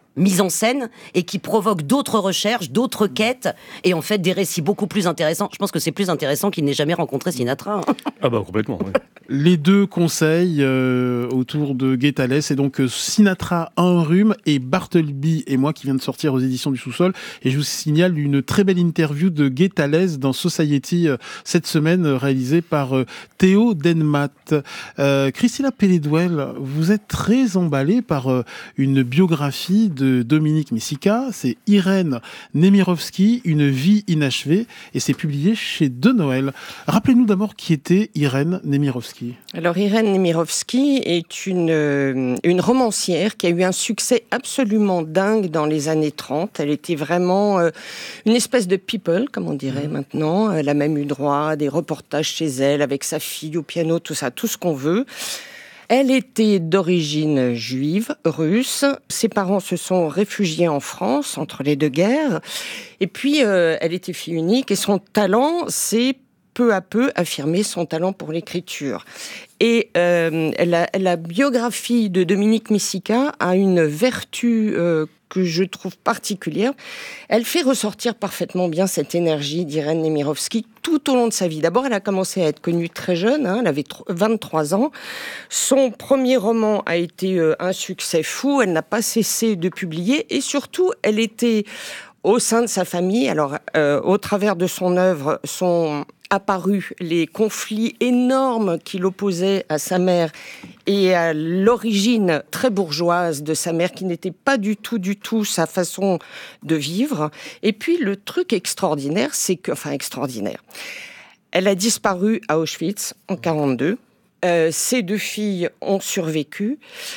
mise en scène et qui provoque d'autres recherches, d'autres quêtes et en fait des récits beaucoup plus intéressants. Je pense que c'est plus intéressant qu'il n'ait jamais rencontré Sinatra. Ah bah complètement, oui. Les deux conseils euh, autour de Gué Tallès, c'est donc Sinatra un rhume et Bartleby et moi qui vient de sortir aux éditions du Sous-Sol. Et je vous signale une très belle interview de Gué Tallès dans Society euh, cette semaine, euh, réalisée par euh, Théo Denmat. Euh, Christina Pelledouel, vous êtes très emballée par euh, une biographie de Dominique Messica, c'est Irène Nemirovsky, Une vie inachevée, et c'est publié chez De Noël. Rappelez-nous d'abord qui était Irène Nemirovsky. Alors Irène Nemirovsky est une, euh, une romancière qui a eu un succès absolument dingue dans les années trente. Elle était vraiment euh, une espèce de people, comme on dirait mmh. maintenant. Elle a même eu droit à des reportages chez elle, avec sa fille au piano, tout ça, tout ce qu'on veut. Elle était d'origine juive, russe. Ses parents se sont réfugiés en France entre les deux guerres. Et puis, euh, elle était fille unique et son talent s'est peu à peu affirmé, son talent pour l'écriture. Et euh, la, la biographie de Dominique Messica a une vertu euh, que je trouve particulière. Elle fait ressortir parfaitement bien cette énergie d'Irène Nemirovsky tout au long de sa vie. D'abord, elle a commencé à être connue très jeune, hein, elle avait vingt-trois ans. Son premier roman a été euh, un succès fou, elle n'a pas cessé de publier et surtout, elle était au sein de sa famille. Alors, euh, au travers de son œuvre, sont apparus les conflits énormes qui l'opposaient à sa mère et à l'origine très bourgeoise de sa mère, qui n'était pas du tout, du tout sa façon de vivre. Et puis, le truc extraordinaire, c'est que... Enfin, extraordinaire. Elle a disparu à Auschwitz en quarante-deux. Euh, ses deux filles ont survécu.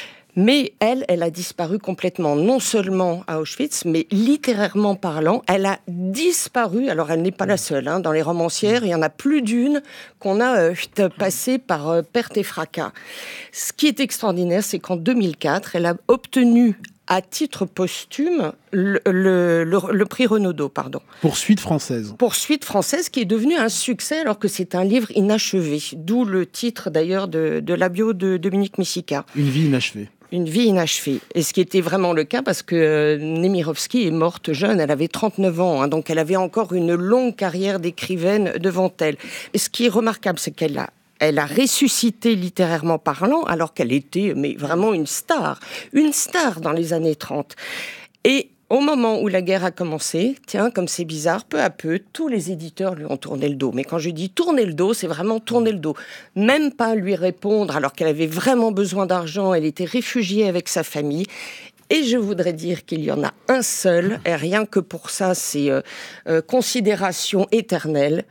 Mais elle, elle a disparu complètement, non seulement à Auschwitz, mais littérairement parlant, elle a disparu. Alors, elle n'est pas la seule. Hein, dans les romancières, il y en a plus d'une qu'on a euh, passée par euh, perte et fracas. Ce qui est extraordinaire, c'est qu'en deux mille quatre, elle a obtenu à titre posthume le, le, le, le prix Renaudot, pardon. Poursuite française. Poursuite française, qui est devenu un succès alors que c'est un livre inachevé. D'où le titre d'ailleurs de, de la bio de Dominique Messica. Une vie inachevée. Une vie inachevée. Et ce qui était vraiment le cas, parce que euh, Nemirovsky est morte jeune, elle avait trente-neuf ans, hein, donc elle avait encore une longue carrière d'écrivaine devant elle. Et ce qui est remarquable, c'est qu'elle a Elle a ressuscité littérairement parlant, alors qu'elle était mais vraiment une star, une star dans les années trente. Et au moment où la guerre a commencé, tiens, comme c'est bizarre, peu à peu, tous les éditeurs lui ont tourné le dos. Mais quand je dis tourner le dos, c'est vraiment tourner le dos. Même pas lui répondre, alors qu'elle avait vraiment besoin d'argent, elle était réfugiée avec sa famille. Et je voudrais dire qu'il y en a un seul, et rien que pour ça, c'est euh, euh, considération éternelle.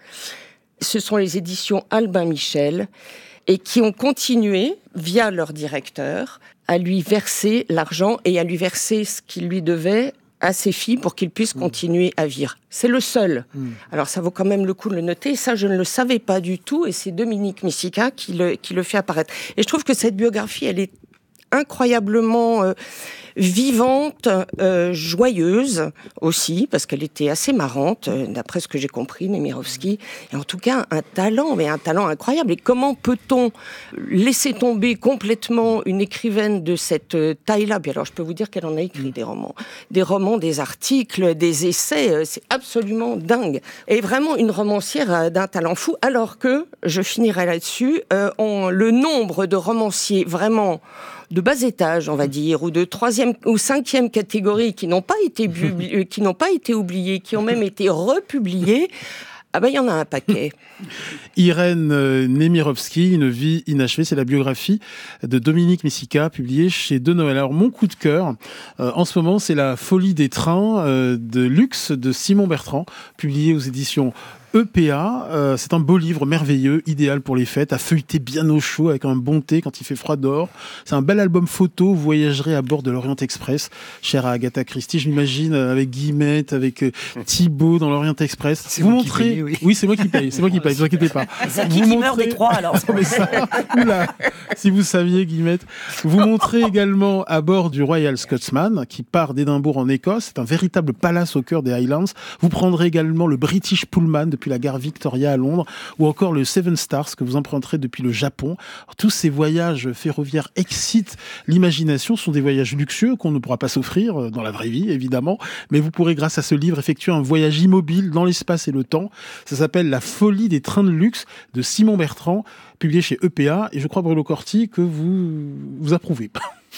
Ce sont les éditions Albin Michel, et qui ont continué, via leur directeur, à lui verser l'argent et à lui verser ce qu'il lui devait à ses filles pour qu'ils puissent continuer à vivre. C'est le seul. Mmh. Alors ça vaut quand même le coup de le noter. Ça, je ne le savais pas du tout, et c'est Dominique Messica qui le, qui le fait apparaître. Et je trouve que cette biographie, elle est incroyablement euh, vivante, euh, joyeuse aussi, parce qu'elle était assez marrante, euh, d'après ce que j'ai compris, Nemirovsky. Et en tout cas, un talent, mais un talent incroyable. Et comment peut-on laisser tomber complètement une écrivaine de cette euh, taille-là? Puis alors, je peux vous dire qu'elle en a écrit des romans. Des romans, des articles, des essais, euh, c'est absolument dingue. Et vraiment une romancière euh, d'un talent fou, alors que, je finirai là-dessus, euh, on, le nombre de romanciers vraiment de bas étage, on va dire, ou de troisième ou cinquième catégorie qui n'ont pas été bu- qui n'ont pas été oubliés, qui ont même été republiés. Ah ben, il y en a un paquet. Irène euh, Nemirovsky, Une vie inachevée, c'est la biographie de Dominique Messica, publiée chez De Noël. Alors, mon coup de cœur, euh, en ce moment, c'est La folie des trains euh, de luxe de Simon Bertrand, publié aux éditions E P A, euh, c'est un beau livre merveilleux, idéal pour les fêtes, à feuilleter bien au chaud avec un bon thé quand il fait froid dehors. C'est un bel album photo, vous voyagerez à bord de l'Orient Express, cher à Agatha Christie, je m'imagine, avec Guillemette, avec euh, Thibaut dans l'Orient Express. C'est vous vous montrez... qui payez, oui. Oui, c'est moi qui paye, c'est moi qui paye, ne vous inquiétez pas. C'est qui qui meurt des trois, alors? Mais ça, oula, si vous saviez, Guillemette. Vous montrez également à bord du Royal Scotsman, qui part d'Édimbourg en Écosse. C'est un véritable palace au cœur des Highlands. Vous prendrez également le British Pullman de depuis la gare Victoria à Londres, ou encore le Seven Stars que vous emprunterez depuis le Japon. Alors, tous ces voyages ferroviaires excitent l'imagination, ce sont des voyages luxueux qu'on ne pourra pas s'offrir dans la vraie vie, évidemment, mais vous pourrez, grâce à ce livre, effectuer un voyage immobile dans l'espace et le temps. Ça s'appelle La folie des trains de luxe de Simon Bertrand, publié chez E P A, et je crois, Bruno Corti, que vous, vous approuvez.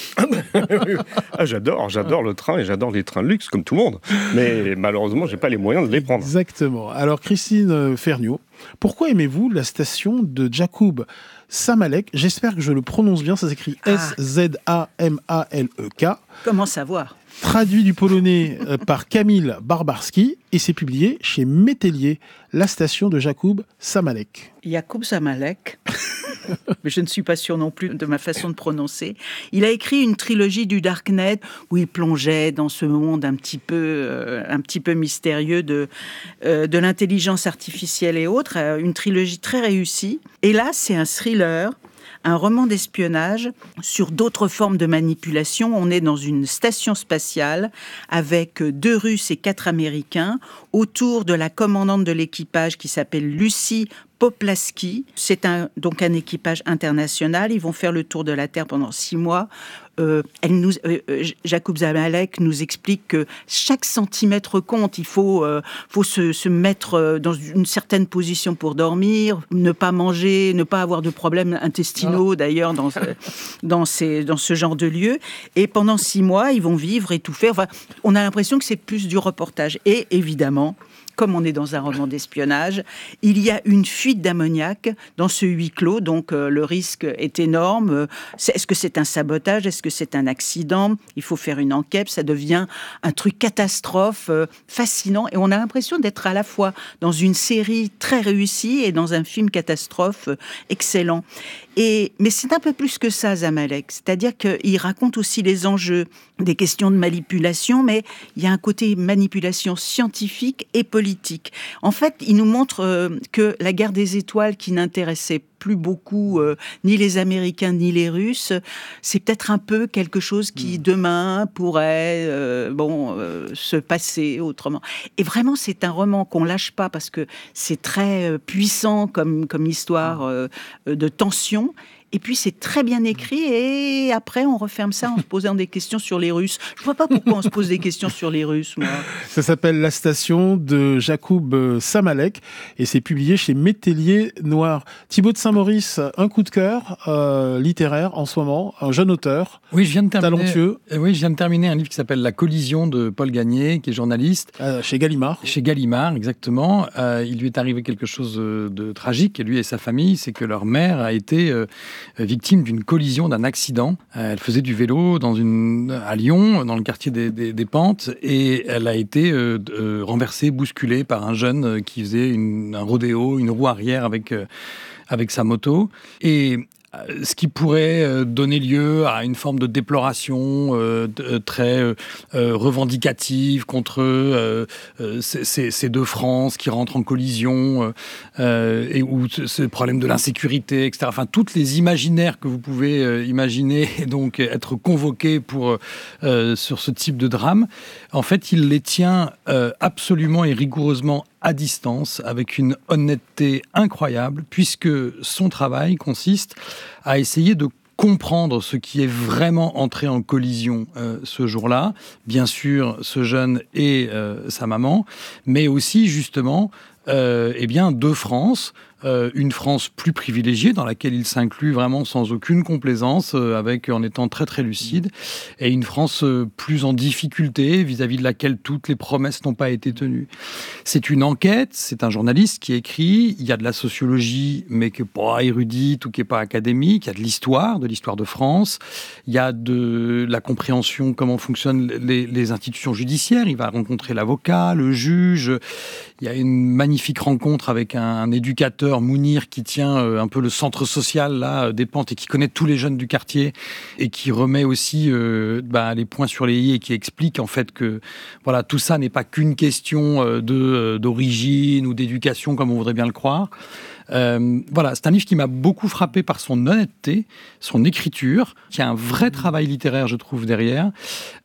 ah, j'adore, j'adore le train et j'adore les trains de luxe comme tout le monde. Mais malheureusement, j'ai pas les moyens de les prendre. Exactement. Alors Christine Ferniaud, pourquoi aimez-vous la station de Jakub Samalek? J'espère que je le prononce bien, ça s'écrit ah. S Z A M A L E K. Comment savoir? Traduit du polonais par Kamil Barbarski et c'est publié chez Métellier, la station de Jakub Samalek. Jakub Samalek, mais je ne suis pas sûre non plus de ma façon de prononcer. Il a écrit une trilogie du Darknet où il plongeait dans ce monde un petit peu, euh, un petit peu mystérieux de, euh, de l'intelligence artificielle et autres. Euh, une trilogie très réussie. Et là, c'est un thriller, un roman d'espionnage sur d'autres formes de manipulation. On est dans une station spatiale avec deux Russes et quatre Américains autour de la commandante de l'équipage qui s'appelle Lucie Poplaski. C'est un, donc un équipage international. Ils vont faire le tour de la Terre pendant six mois. Euh, elle nous, euh, Jakub Samalek nous explique que chaque centimètre compte. Il faut, euh, faut se, se mettre dans une certaine position pour dormir, ne pas manger, ne pas avoir de problèmes intestinaux oh. d'ailleurs dans, dans, ces, dans ce genre de lieu. Et pendant six mois, ils vont vivre et tout faire. Enfin, on a l'impression que c'est plus du reportage. Et évidemment, comme on est dans un roman d'espionnage, il y a une fuite d'ammoniac dans ce huis clos, donc euh, le risque est énorme. C'est, est-ce que c'est un sabotage? Est-ce que c'est un accident? Il faut faire une enquête, ça devient un truc catastrophe, euh, fascinant, et on a l'impression d'être à la fois dans une série très réussie et dans un film catastrophe euh, excellent. Et, mais c'est un peu plus que ça, Samalek, c'est-à-dire qu'il raconte aussi les enjeux, des questions de manipulation, mais il y a un côté manipulation scientifique et politique. En fait, il nous montre euh, que la guerre des étoiles, qui n'intéressait plus beaucoup euh, ni les Américains ni les Russes, c'est peut-être un peu quelque chose qui demain pourrait euh, bon euh, se passer autrement. Et vraiment, c'est un roman qu'on lâche pas parce que c'est très euh, puissant comme comme histoire euh, de tension. Et puis, c'est très bien écrit. Et après, on referme ça en se posant des questions sur les Russes. Je ne vois pas pourquoi on se pose des questions sur les Russes, moi. Ça s'appelle La station de Jakub Samalek et c'est publié chez Métellier Noir. Thibaut de Saint-Maurice, un coup de cœur euh, littéraire en ce moment, un jeune auteur, oui, je viens de terminer, talentueux. Euh, oui, je viens de terminer un livre qui s'appelle La collision de Paul Gagné, qui est journaliste. Euh, chez Gallimard. Chez Gallimard, exactement. Euh, il lui est arrivé quelque chose de tragique, et lui et sa famille, c'est que leur mère a été... Euh, victime d'une collision, d'un accident. Elle faisait du vélo dans une, à Lyon, dans le quartier des, des, des Pentes, et elle a été euh, euh, renversée, bousculée par un jeune qui faisait une, un rodéo, une roue arrière avec, euh, avec sa moto. Et ce qui pourrait donner lieu à une forme de déploration euh, très euh, revendicative contre euh, ces, ces deux France qui rentrent en collision, euh, et où ce problème de l'insécurité, et cetera. Enfin, toutes les imaginaires que vous pouvez euh, imaginer et donc être convoqués pour, euh, sur ce type de drame, en fait, il les tient euh, absolument et rigoureusement à distance, avec une honnêteté incroyable, puisque son travail consiste à essayer de comprendre ce qui est vraiment entré en collision euh, ce jour-là. Bien sûr, ce jeune et euh, sa maman, mais aussi, justement, euh, eh bien, deux France, euh, une France plus privilégiée, dans laquelle il s'inclut vraiment sans aucune complaisance, euh, avec, en étant très très lucide, et une France euh, plus en difficulté, vis-à-vis de laquelle toutes les promesses n'ont pas été tenues. C'est une enquête, c'est un journaliste qui écrit, il y a de la sociologie, mais qui n'est pas érudite ou qui n'est pas académique, il y a de l'histoire, de l'histoire de France, il y a de la compréhension comment fonctionnent les, les institutions judiciaires, il va rencontrer l'avocat, le juge, il y a une magnifique rencontre avec un, un éducateur, Mounir, qui tient euh, un peu le centre social là, des Pentes et qui connaît tous les jeunes du quartier et qui remet aussi euh, bah, les points sur les i et qui explique en fait que voilà, tout ça n'est pas qu'une question euh, de, euh, d'origine ou d'éducation comme on voudrait bien le croire. Euh, voilà, c'est un livre qui m'a beaucoup frappé par son honnêteté, son écriture, qui a un vrai travail littéraire, je trouve, derrière.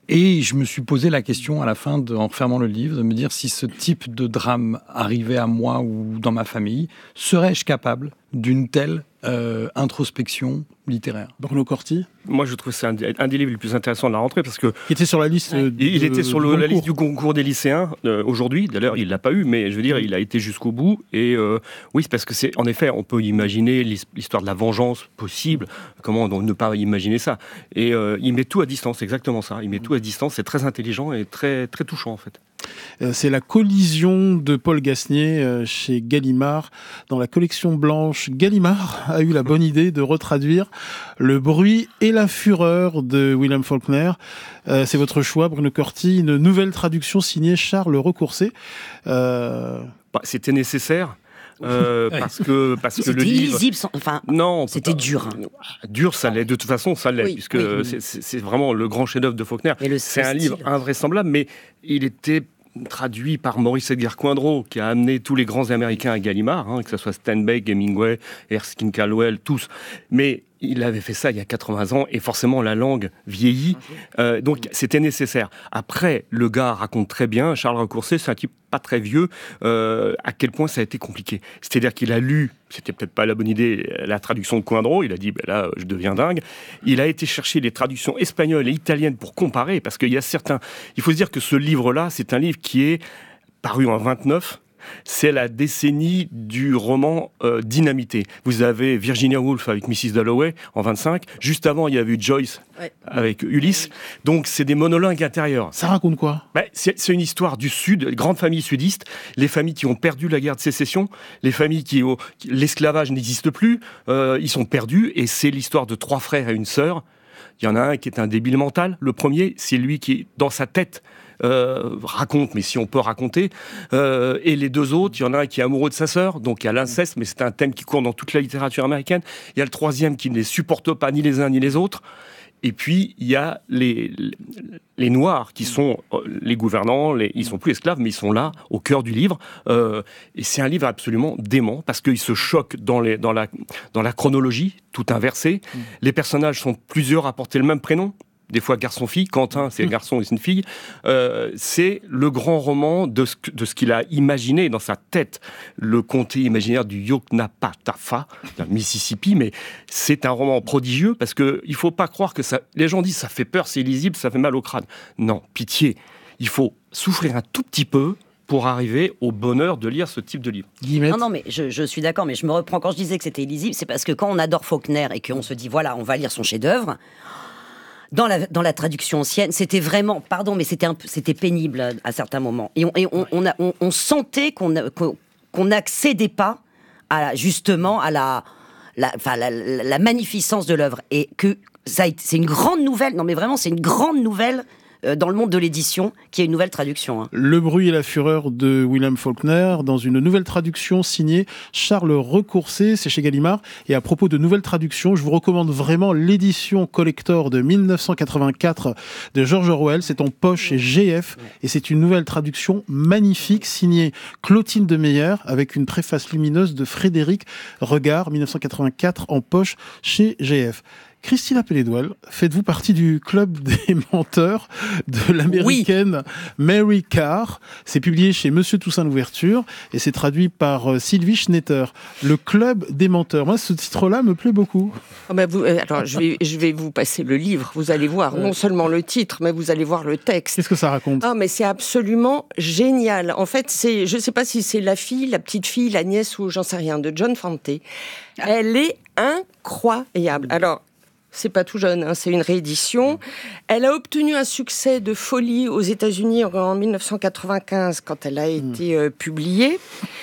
Et je me suis posé la question à la fin, de, en fermant le livre, de me dire si ce type de drame arrivait à moi ou dans ma famille, serais-je capable d'une telle euh, introspection littéraire. Bruno Corti ? Moi, je trouve que c'est un, un des livres les plus intéressants de la rentrée parce que il était sur la liste. De, il était sur le, la liste du concours des lycéens euh, aujourd'hui. D'ailleurs, il l'a pas eu, mais je veux dire, il a été jusqu'au bout. Et euh, oui, c'est parce que c'est, en effet, on peut imaginer l'histoire de la vengeance possible. Comment donc ne pas imaginer ça ? Et euh, il met tout à distance, exactement ça. Il met tout à distance. C'est très intelligent et très très touchant en fait. C'est La collision de Paul Gasnier chez Gallimard. Dans la collection blanche, Gallimard a eu la bonne idée de retraduire Le bruit et la fureur de William Faulkner. Euh, c'est votre choix, Bruno Corti, une nouvelle traduction signée Charles Recourcé. Euh... Bah, c'était nécessaire. Euh, parce que parce que le livre illisible sans... enfin non c'était dur hein. dur ça l'est de toute façon ça l'est oui, puisque oui. C'est, c'est, c'est vraiment le grand chef-d'œuvre de Faulkner. Le, c'est un style. livre invraisemblable, mais il était traduit par Maurice Edgar Coindreau, qui a amené tous les grands Américains à Gallimard, hein, que ce soit Steinbeck, Hemingway, Erskine Caldwell, tous. Mais il avait fait ça il y a quatre-vingts ans, et forcément la langue vieillit, euh, donc c'était nécessaire. Après, le gars raconte très bien, Charles Recourcé, c'est un type pas très vieux, euh, à quel point ça a été compliqué. C'est-à-dire qu'il a lu, c'était peut-être pas la bonne idée, la traduction de Coindreau, il a dit, ben là, je deviens dingue. Il a été chercher les traductions espagnoles et italiennes pour comparer, parce qu'il y a certains... Il faut se dire que ce livre-là, c'est un livre qui est paru en vingt-neuf, c'est la décennie du roman euh, dynamité. Vous avez Virginia Woolf avec missus Dalloway en vingt-cinq. Juste avant, il y a eu Joyce ouais. avec Ulysse. Donc, c'est des monologues intérieurs. Ça raconte quoi ? ben, c'est, c'est une histoire du Sud, grande famille sudiste, les familles qui ont perdu la guerre de sécession, les familles qui... Oh, l'esclavage n'existe plus, euh, ils sont perdus, et c'est l'histoire de trois frères et une sœur. Il y en a un qui est un débile mental. Le premier, c'est lui qui, dans sa tête, Euh, raconte, mais si on peut raconter, euh, et les deux autres, il y en a un qui est amoureux de sa sœur, donc il y a l'inceste, mais c'est un thème qui court dans toute la littérature américaine. Il y a le troisième qui ne les supporte pas, ni les uns ni les autres. Et puis, il y a les, les, les Noirs, qui sont les gouvernants, les, ils sont plus esclaves, mais ils sont là, au cœur du livre. Euh, et c'est un livre absolument dément, parce qu'il se choque dans, les, dans, la, dans la chronologie, tout inversé. Mmh. Les personnages sont plusieurs à porter le même prénom. Des fois garçon-fille, Quentin c'est un garçon et c'est une fille, euh, c'est le grand roman de ce, de ce qu'il a imaginé dans sa tête, le comté imaginaire du Yoknapatawpha, dans le Mississippi, mais c'est un roman prodigieux parce qu'il ne faut pas croire que ça... Les gens disent ça fait peur, c'est illisible, ça fait mal au crâne. Non, pitié, il faut souffrir un tout petit peu pour arriver au bonheur de lire ce type de livre. Guillemette. Non, non, mais je, je suis d'accord, mais je me reprends quand je disais que c'était illisible, c'est parce que quand on adore Faulkner et qu'on se dit, voilà, on va lire son chef-d'œuvre, Dans la, dans la traduction ancienne, c'était vraiment, pardon, mais c'était un peu, c'était pénible à, à certains moments. Et on, et on, on, a, on, on sentait qu'on qu'on n'accédait pas à justement à la, la, enfin, la, la, la magnificence de l'œuvre. Et que ça a été, c'est une grande nouvelle. Non, mais vraiment, c'est une grande nouvelle euh, dans le monde de l'édition, qui est une nouvelle traduction. Hein. Le bruit et la fureur de William Faulkner, dans une nouvelle traduction signée Charles Recourcé, c'est chez Gallimard. Et à propos de nouvelles traductions, je vous recommande vraiment l'édition collector de dix-neuf cent quatre-vingt-quatre de George Orwell. C'est en poche chez G F, et c'est une nouvelle traduction magnifique, signée Clotilde Meyer, avec une préface lumineuse de Frédéric Regard, dix-neuf cent quatre-vingt-quatre, en poche chez G F. Christina Pelledouel, faites-vous partie du club des menteurs de l'américaine oui. Mary Karr. C'est publié chez Monsieur Toussaint Louverture et c'est traduit par euh, Sylvie Schnetter. Le club des menteurs. Moi, ce titre-là me plaît beaucoup. Oh ben vous, euh, alors, je vais, je vais vous passer le livre. Vous allez voir, non seulement le titre, mais vous allez voir le texte. Qu'est-ce que ça raconte ? Ah, mais c'est absolument génial. En fait, c'est, je ne sais pas si c'est la fille, la petite fille, la nièce ou j'en sais rien, de John Fante. Elle est incroyable. Alors, c'est pas tout jeune, hein, c'est une réédition. Elle a obtenu un succès de folie aux États-Unis en dix-neuf cent quatre-vingt-quinze quand elle a été euh, publiée.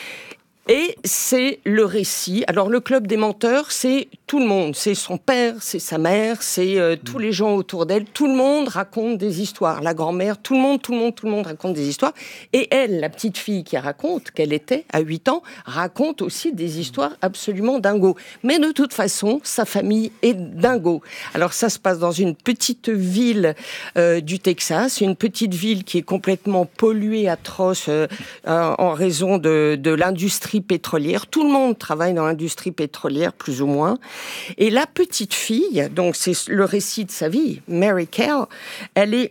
Et c'est le récit. Alors, le club des menteurs, c'est tout le monde. C'est son père, c'est sa mère, c'est euh, tous les gens autour d'elle. Tout le monde raconte des histoires. La grand-mère, tout le monde, tout le monde, tout le monde raconte des histoires. Et elle, la petite fille qui raconte, qu'elle était à huit ans, raconte aussi des histoires absolument dingos. Mais de toute façon, sa famille est dingo. Alors, ça se passe dans une petite ville euh, du Texas, une petite ville qui est complètement polluée, atroce, euh, euh, en raison de, de l'industrie pétrolière. Tout le monde travaille dans l'industrie pétrolière, plus ou moins. Et la petite fille, donc c'est le récit de sa vie, Mary Karr, elle est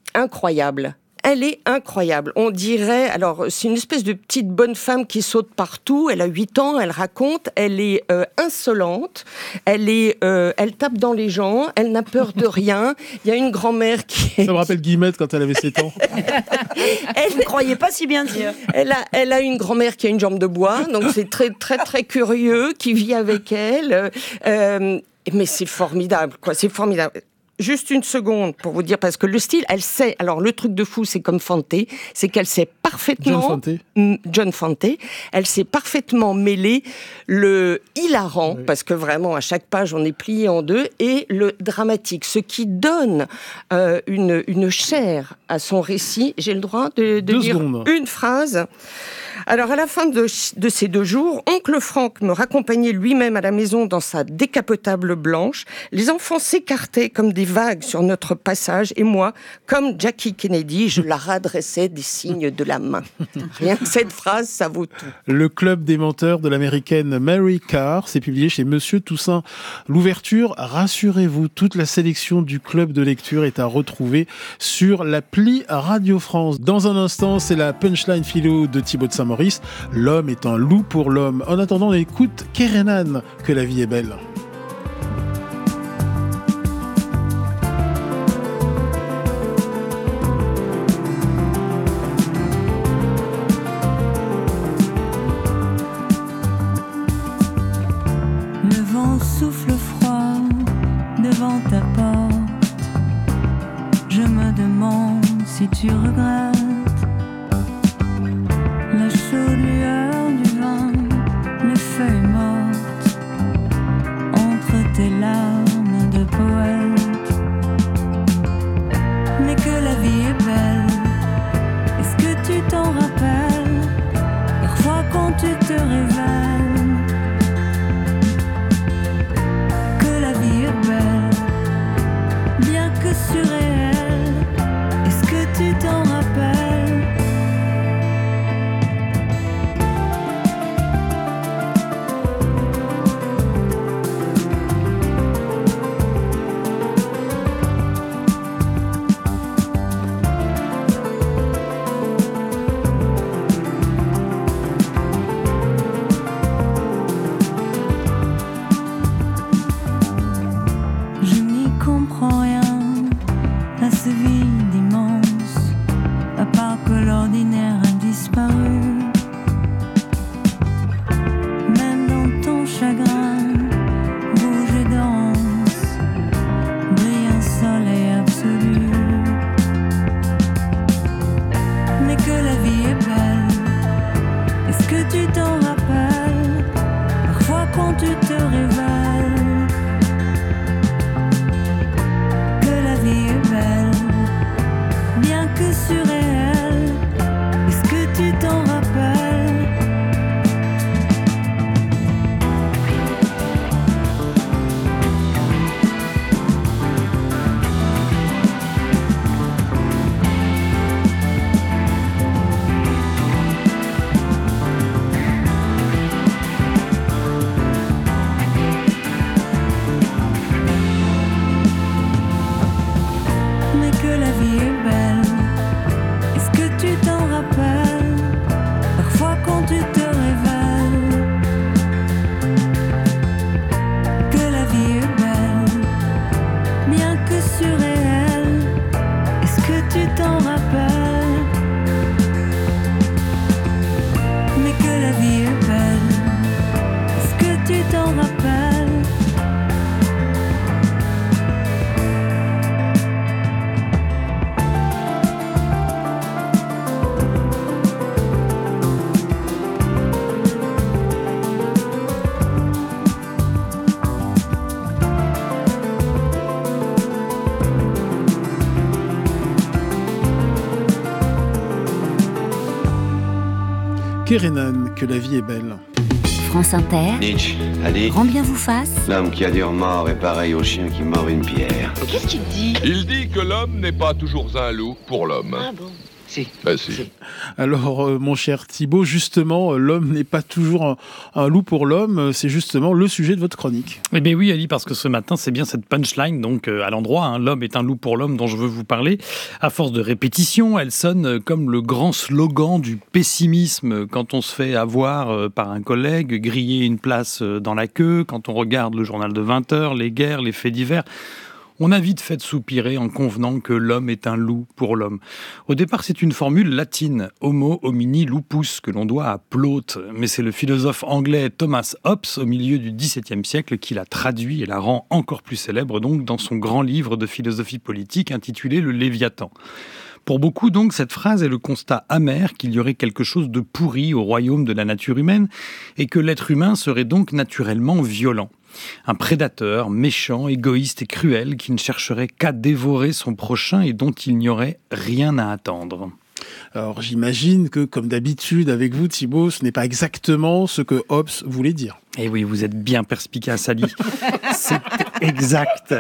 incroyable. Elle est incroyable. On dirait, alors c'est une espèce de petite bonne femme qui saute partout. Elle a huit ans, elle raconte, elle est euh, insolente, elle est, euh, elle tape dans les gens, elle n'a peur de rien. Il y a une grand-mère qui. Est... Ça me rappelle Guillemette quand elle avait sept ans. Elle ne croyait pas si bien dire. Elle a, elle a une grand-mère qui a une jambe de bois, donc c'est très très très curieux, qui vit avec elle. Euh, mais c'est formidable, quoi. C'est formidable. Juste une seconde pour vous dire, parce que le style, elle sait... Alors, le truc de fou, c'est comme Fante, c'est qu'elle sait parfaitement... John Fante. John Fante. Elle sait parfaitement mêler le hilarant, oui. Parce que vraiment, à chaque page, on est plié en deux, et le dramatique, ce qui donne euh, une, une chair à son récit. J'ai le droit de, de dire secondes. Une phrase. Alors, à la fin de, de ces deux jours, oncle Franck me raccompagnait lui-même à la maison dans sa décapotable blanche. Les enfants s'écartaient comme des vagues sur notre passage et moi, comme Jackie Kennedy, je leur adressais des signes de la main. Rien que cette phrase, ça vaut tout. Le club des menteurs de l'américaine Mary Karr, c'est publié chez Monsieur Toussaint. L'ouverture, rassurez-vous, toute la sélection du club de lecture est à retrouver sur l'appli Radio France. Dans un instant, c'est la punchline philo de Thibaut de Saint-Maurice. L'homme est un loup pour l'homme. En attendant, on écoute Kerenan, que la vie est belle. Le vent souffle froid devant ta porte. Je me demande si tu regrettes la chaude lueur du vin, les feuilles mortes, entre tes larmes de poète. Mais que la vie est belle, est-ce que tu t'en rappelles? Parfois quand tu te révèles, que la vie est belle, bien que surréelle, est-ce que tu t'en rappelles? Kerenan, que la vie est belle. France Inter. Nietzsche a dit Grand bien vous fasse. L'homme qui a dure mort est pareil au chien qui mord une pierre. Qu'est-ce qu'il dit? Il dit que l'homme n'est pas toujours un loup pour l'homme. Ah bon? Si. Bah, si. Alors, euh, mon cher Thibaut, justement, euh, l'homme n'est pas toujours un, un loup pour l'homme. C'est justement le sujet de votre chronique. Eh bien oui, Ali, parce que ce matin, c'est bien cette punchline, donc euh, à l'endroit, hein, l'homme est un loup pour l'homme, dont je veux vous parler. À force de répétition, elle sonne comme le grand slogan du pessimisme quand on se fait avoir euh, par un collègue, griller une place euh, dans la queue, quand on regarde le journal de vingt heures, les guerres, les faits divers. On a vite fait soupirer en convenant que l'homme est un loup pour l'homme. Au départ, c'est une formule latine, homo homini lupus, que l'on doit à Plaute. Mais c'est le philosophe anglais Thomas Hobbes, au milieu du dix-septième siècle, qui l'a traduit et la rend encore plus célèbre donc dans son grand livre de philosophie politique intitulé Le Léviathan. Pour beaucoup, donc, cette phrase est le constat amer qu'il y aurait quelque chose de pourri au royaume de la nature humaine et que l'être humain serait donc naturellement violent. Un prédateur, méchant, égoïste et cruel qui ne chercherait qu'à dévorer son prochain et dont il n'y aurait rien à attendre. Alors j'imagine que, comme d'habitude avec vous, Thibaut, ce n'est pas exactement ce que Hobbes voulait dire. Eh oui, vous êtes bien perspicace, Ali. C'est exact.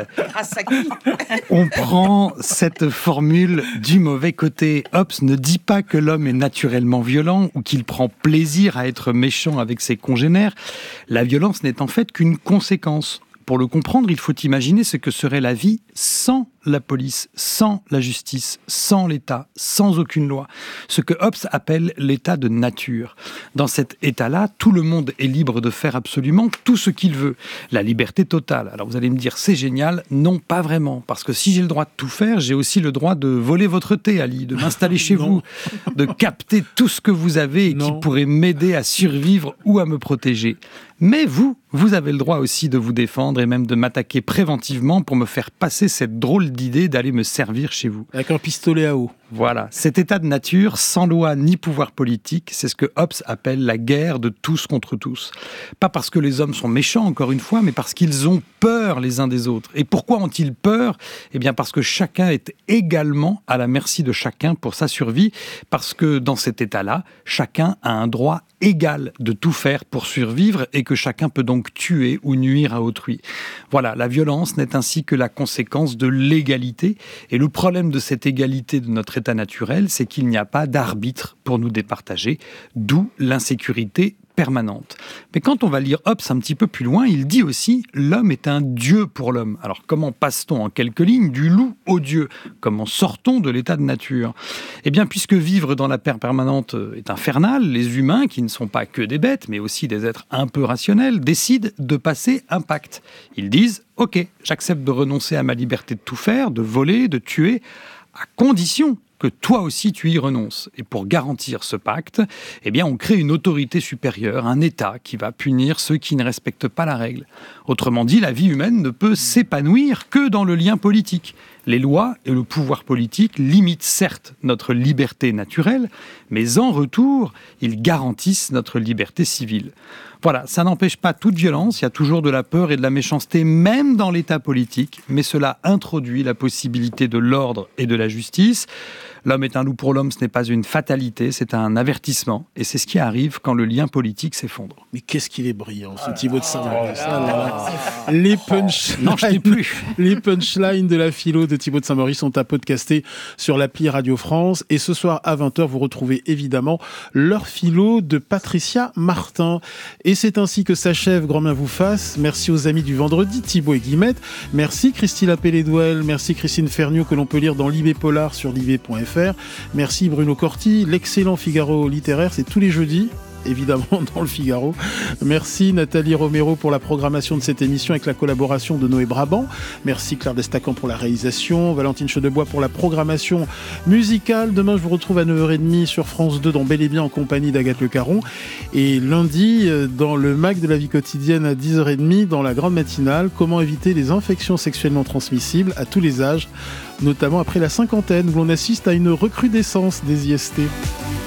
On prend cette formule du mauvais côté. Hobbes ne dit pas que l'homme est naturellement violent ou qu'il prend plaisir à être méchant avec ses congénères. La violence n'est en fait qu'une conséquence. Pour le comprendre, il faut imaginer ce que serait la vie sans la police, sans la justice, sans l'État, sans aucune loi. Ce que Hobbes appelle l'état de nature. Dans cet état-là, tout le monde est libre de faire absolument tout ce qu'il veut. La liberté totale. Alors vous allez me dire, c'est génial. Non, pas vraiment. Parce que si j'ai le droit de tout faire, j'ai aussi le droit de voler votre thé, Ali, de m'installer chez vous, de capter tout ce que vous avez et non. qui pourrait m'aider à survivre ou à me protéger. Mais vous, vous avez le droit aussi de vous défendre et même de m'attaquer préventivement pour me faire passer cette drôle d'idée d'aller me servir chez vous. Avec un pistolet à eau. Voilà, cet état de nature, sans loi ni pouvoir politique, c'est ce que Hobbes appelle la guerre de tous contre tous. Pas parce que les hommes sont méchants, encore une fois, mais parce qu'ils ont peur les uns des autres. Et pourquoi ont-ils peur ? Eh bien parce que chacun est également à la merci de chacun pour sa survie, parce que dans cet état-là, chacun a un droit égal de tout faire pour survivre et que chacun peut donc tuer ou nuire à autrui. Voilà, la violence n'est ainsi que la conséquence de l'égalité. Et le problème de cette égalité de notre état naturel, c'est qu'il n'y a pas d'arbitre pour nous départager, d'où l'insécurité permanente. Mais quand on va lire Hobbes un petit peu plus loin, il dit aussi « l'homme est un dieu pour l'homme ». Alors comment passe-t-on en quelques lignes du loup au dieu ? Comment sort-on de l'état de nature ? Eh bien, puisque vivre dans la peur permanente est infernal, les humains, qui ne sont pas que des bêtes, mais aussi des êtres un peu rationnels, décident de passer un pacte. Ils disent « ok, j'accepte de renoncer à ma liberté de tout faire, de voler, de tuer, à condition que toi aussi tu y renonces. » Et pour garantir ce pacte, eh bien, on crée une autorité supérieure, un État qui va punir ceux qui ne respectent pas la règle. Autrement dit, la vie humaine ne peut s'épanouir que dans le lien politique. Les lois et le pouvoir politique limitent certes notre liberté naturelle, mais en retour, ils garantissent notre liberté civile. Voilà, ça n'empêche pas toute violence, il y a toujours de la peur et de la méchanceté, même dans l'état politique, mais cela introduit la possibilité de l'ordre et de la justice. L'homme est un loup pour l'homme, ce n'est pas une fatalité, c'est un avertissement, et c'est ce qui arrive quand le lien politique s'effondre. Mais qu'est-ce qu'il est brillant, ce Thibaut de Saint-Maurice. Les punchlines, non, je t'ai plus. Les punchlines de la philo de Thibaut de Saint-Maurice sont à podcaster sur l'appli Radio France, et ce soir à vingt heures, vous retrouvez évidemment leur philo de Patricia Martin. Et c'est ainsi que s'achève Grand Bien vous fasse. Merci aux amis du vendredi, Thibaut et Guillemette. Merci Christine Appelé-Douel. Merci Christine Ferniaud, que l'on peut lire dans Libé Polar sur libé point f r. Merci Bruno Corti. L'excellent Figaro littéraire, c'est tous les jeudis, évidemment dans le Figaro. Merci Nathalie Romero pour la programmation de cette émission avec la collaboration de Noé Brabant. Merci Claire Destacan pour la réalisation, Valentine Chedebois pour la programmation musicale. Demain, je vous retrouve à neuf heures trente sur France deux dans Bel et Bien en compagnie d'Agathe Le Caron. Et lundi, dans le Mac de la vie quotidienne à dix heures trente dans la grande matinale, comment éviter les infections sexuellement transmissibles à tous les âges, notamment après la cinquantaine où l'on assiste à une recrudescence des I S T.